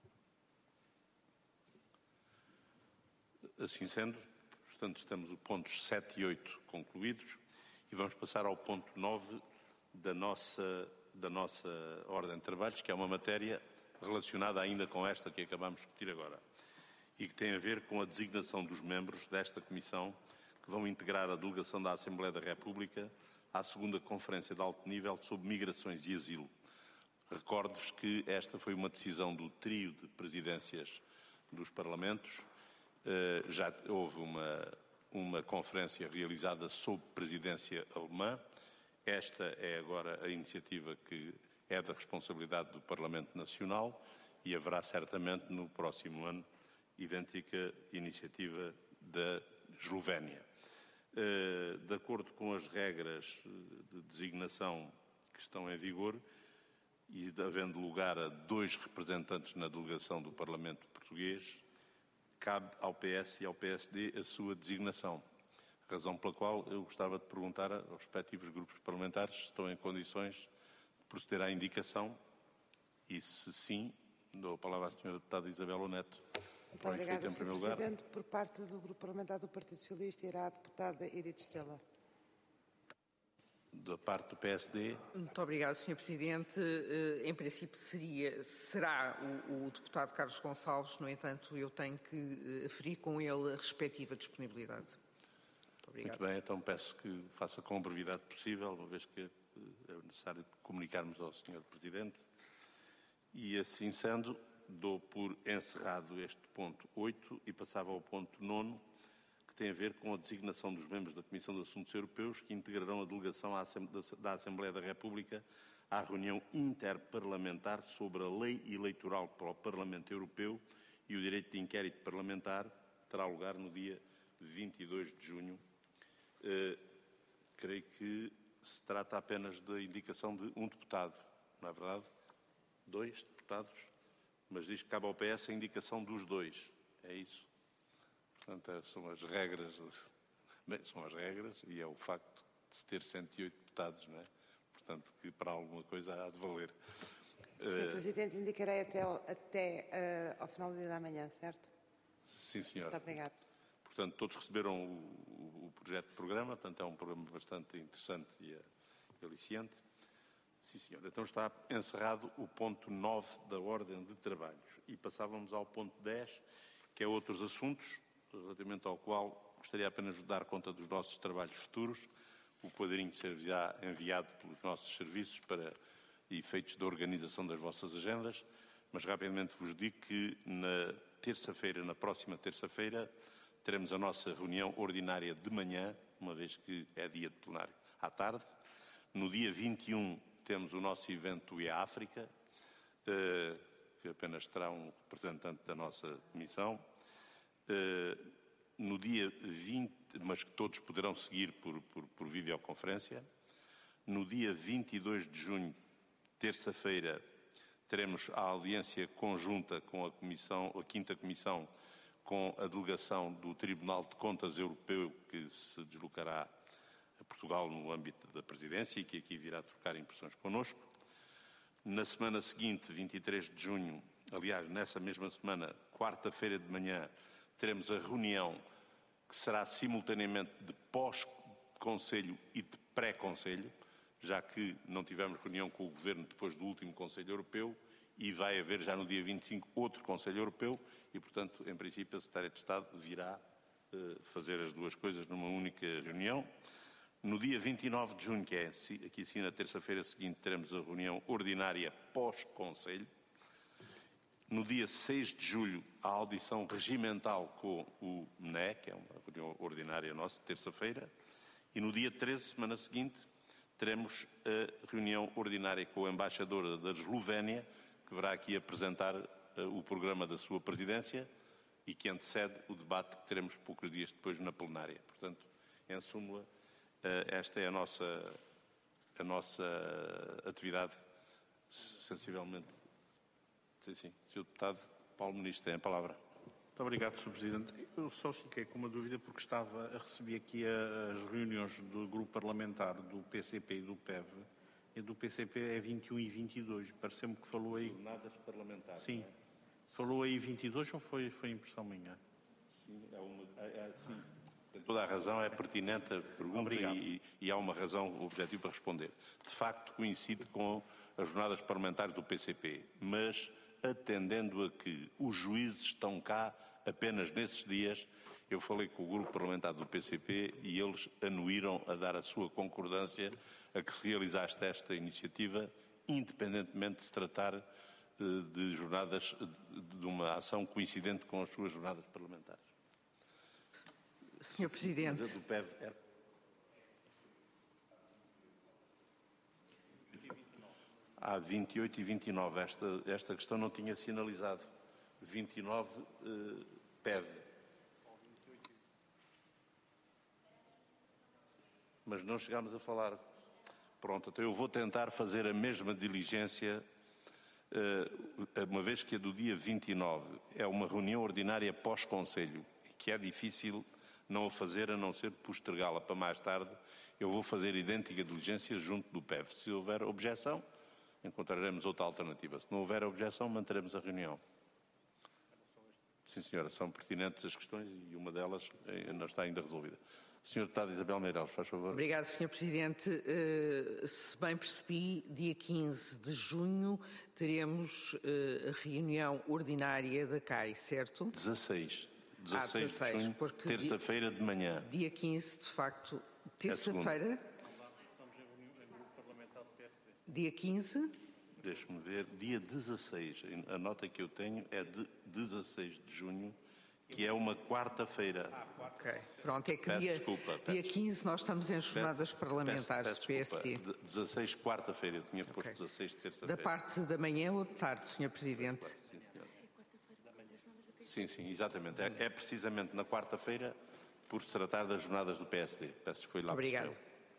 Assim sendo, portanto, estamos os pontos sete e oito concluídos e vamos passar ao ponto nove da nossa, da nossa ordem de trabalhos, que é uma matéria relacionada ainda com esta que acabamos de discutir agora e que tem a ver com a designação dos membros desta Comissão que vão integrar a delegação da Assembleia da República à segunda Conferência de Alto Nível sobre Migrações e Asilo. Recordo-vos que esta foi uma decisão do trio de presidências dos Parlamentos. Uh, já houve uma, uma conferência realizada sob presidência alemã. Esta é agora a iniciativa que é da responsabilidade do Parlamento Nacional e haverá certamente no próximo ano idêntica iniciativa da Eslovénia. Uh, de acordo com as regras de designação que estão em vigor e havendo lugar a dois representantes na delegação do Parlamento Português, cabe ao P S e ao P S D a sua designação, razão pela qual eu gostava de perguntar aos respectivos grupos parlamentares se estão em condições de proceder à indicação e, se sim, dou a palavra à senhora deputada Isabel Neto.
Muito obrigada, senhor Presidente. Por parte do Grupo Parlamentar do Partido Socialista, irá a deputada Edith Estrela.
Da parte do P S D.
Muito obrigado, senhor Presidente. Em princípio seria, será o, o deputado Carlos Gonçalves, no entanto eu tenho que aferir com ele a respectiva disponibilidade. Muito obrigado.
Muito bem, então peço que faça com a brevidade possível, uma vez que é necessário comunicarmos ao senhor Presidente. E assim sendo, dou por encerrado este ponto oito e passava ao ponto nono, que tem a ver com a designação dos membros da Comissão de Assuntos Europeus que integrarão a delegação da Assembleia da República à reunião interparlamentar sobre a lei eleitoral para o Parlamento Europeu e o direito de inquérito parlamentar. Terá lugar no dia vinte e dois de junho. Uh, creio que se trata apenas da indicação de um deputado, não é verdade? Dois deputados, mas diz que cabe ao P S a indicação dos dois. É isso? Portanto, são as regras, de... Bem, são as regras e é o facto de se ter cento e oito deputados, não é? Portanto, que para alguma coisa há de valer.
senhor Uh... Presidente, indicarei até, ao, até uh, ao final do dia da manhã, certo?
Sim, senhora.
Muito obrigado.
Portanto, todos receberam o, o, o projeto de programa, portanto, é um programa bastante interessante e aliciante. Sim, senhora. Então está encerrado o ponto nove da ordem de trabalhos. E passávamos ao ponto dez, que é outros assuntos, relativamente ao qual gostaria apenas de dar conta dos nossos trabalhos futuros. O quadrinho será enviado pelos nossos serviços para efeitos da organização das vossas agendas, mas rapidamente vos digo que na terça-feira, na próxima terça-feira, teremos a nossa reunião ordinária de manhã, uma vez que é dia de plenário, à tarde. No dia vinte e um temos o nosso evento E A África, que apenas terá um representante da nossa comissão. No dia vinte, mas que todos poderão seguir por, por, por videoconferência. No dia vinte e dois de junho, terça-feira, teremos a audiência conjunta com a comissão, a quinta comissão, com a delegação do Tribunal de Contas Europeu, que se deslocará a Portugal no âmbito da presidência e que aqui virá trocar impressões connosco. Na semana seguinte, vinte e três de junho, aliás, nessa mesma semana, quarta-feira de manhã, teremos a reunião que será simultaneamente de pós-Conselho e de pré-Conselho, já que não tivemos reunião com o Governo depois do último Conselho Europeu e vai haver já no dia vinte e cinco outro Conselho Europeu e, portanto, em princípio, a Secretaria de Estado virá uh, fazer as duas coisas numa única reunião. No dia vinte e nove de junho, que é aqui sim na terça-feira seguinte, teremos a reunião ordinária pós-Conselho. No dia seis de julho, a audição regimental com o M N E, que é uma reunião ordinária nossa, terça-feira. E no dia treze, semana seguinte, teremos a reunião ordinária com a embaixadora da Eslovénia, que verá aqui apresentar uh, o programa da sua presidência e que antecede o debate que teremos poucos dias depois na plenária. Portanto, em súmula, uh, esta é a nossa, a nossa atividade, sensivelmente. Sim, sim. senhor Deputado Paulo Ministro, tem a palavra.
Muito obrigado, senhor Presidente. Eu só fiquei com uma dúvida porque estava a receber aqui as reuniões do grupo parlamentar do P C P e do P E V. E do P C P é vinte e um e vinte e dois. Pareceu-me que falou aí...
Jornadas parlamentares.
Sim.
É?
Falou aí vinte e dois ou foi, foi impressão minha?
Sim, é uma, é, é, sim. Tem toda a razão, é pertinente a pergunta e, e há uma razão objetiva para responder. De facto, coincide com as jornadas parlamentares do P C P, mas atendendo a que os juízes estão cá apenas nesses dias, eu falei com o grupo parlamentar do P C P e eles anuíram a dar a sua concordância a que se realizasse esta iniciativa, independentemente de se tratar eh, de jornadas, de uma ação coincidente com as suas jornadas parlamentares.
senhor Presidente.
Mas a do P E V era... Há vinte e oito e vinte e nove, esta, esta questão não tinha sinalizado. vinte e nove, eh, P E V. Mas não chegámos a falar. Pronto, então eu vou tentar fazer a mesma diligência, eh, uma vez que a do dia vinte e nove é uma reunião ordinária pós-Conselho, e que é difícil não o fazer a não ser postergá-la para mais tarde, eu vou fazer idêntica diligência junto do P E V. Se houver objeção, encontraremos outra alternativa. Se não houver objeção, manteremos a reunião. Sim, senhora, são pertinentes as questões e uma delas não está ainda resolvida. senhora Deputada Isabel Meireles, faz favor.
Obrigado, senhor Presidente. Uh, se bem percebi, dia quinze de junho teremos uh, a reunião ordinária da C A I, certo?
dezasseis. dezasseis,
ah, dezasseis
de junho, terça-feira de manhã.
Dia quinze, de facto, terça-feira. Dia quinze.
Deixe-me ver, dia dezasseis, a nota que eu tenho é de dezasseis de junho, que é uma quarta-feira.
Ah, ok, pronto, é que
peço
dia,
desculpa,
dia
peço,
quinze nós estamos em jornadas
peço,
parlamentares
peço,
P S T.
Desculpa, dezasseis, quarta-feira, eu tinha posto okay. dezasseis, terça-feira.
Da parte da manhã ou de tarde, senhor Presidente?
Sim, sim, sim, exatamente. É, é precisamente na quarta-feira, por se tratar das jornadas do P S D. Peço que foi lá.
Obrigado.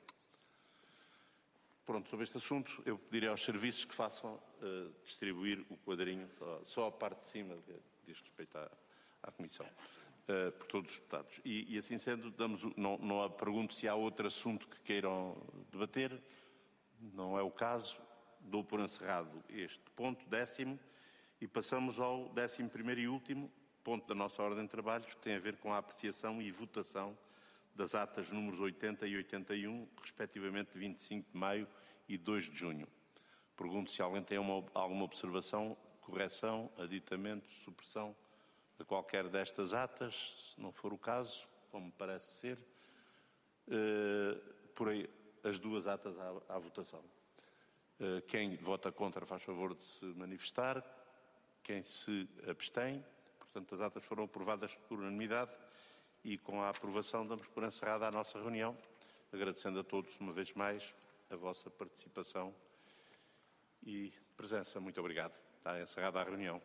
Pronto, sobre este assunto, eu pedirei aos serviços que façam uh, distribuir o quadrinho, só, só a parte de cima, que diz respeito à, à Comissão, uh, por todos os deputados. E, e assim sendo, damos, não, não pergunto se há outro assunto que queiram debater, não é o caso, dou por encerrado este ponto, décimo, e passamos ao décimo primeiro e último ponto da nossa ordem de trabalhos, que tem a ver com a apreciação e votação das atas números oitenta e oitenta e um, respectivamente de vinte e cinco de maio e dois de junho. Pergunto se alguém tem uma, alguma observação, correção, aditamento, supressão de qualquer destas atas. Se não for o caso, como parece ser, uh, por aí as duas atas à, à votação. Uh, quem vota contra faz favor de se manifestar. Quem se abstém, portanto as atas foram aprovadas por unanimidade. E com a aprovação damos por encerrada a nossa reunião, agradecendo a todos uma vez mais a vossa participação e presença. Muito obrigado. Está encerrada a reunião.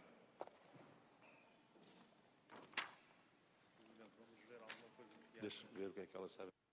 Deixa-me ver o que é que ela sabe.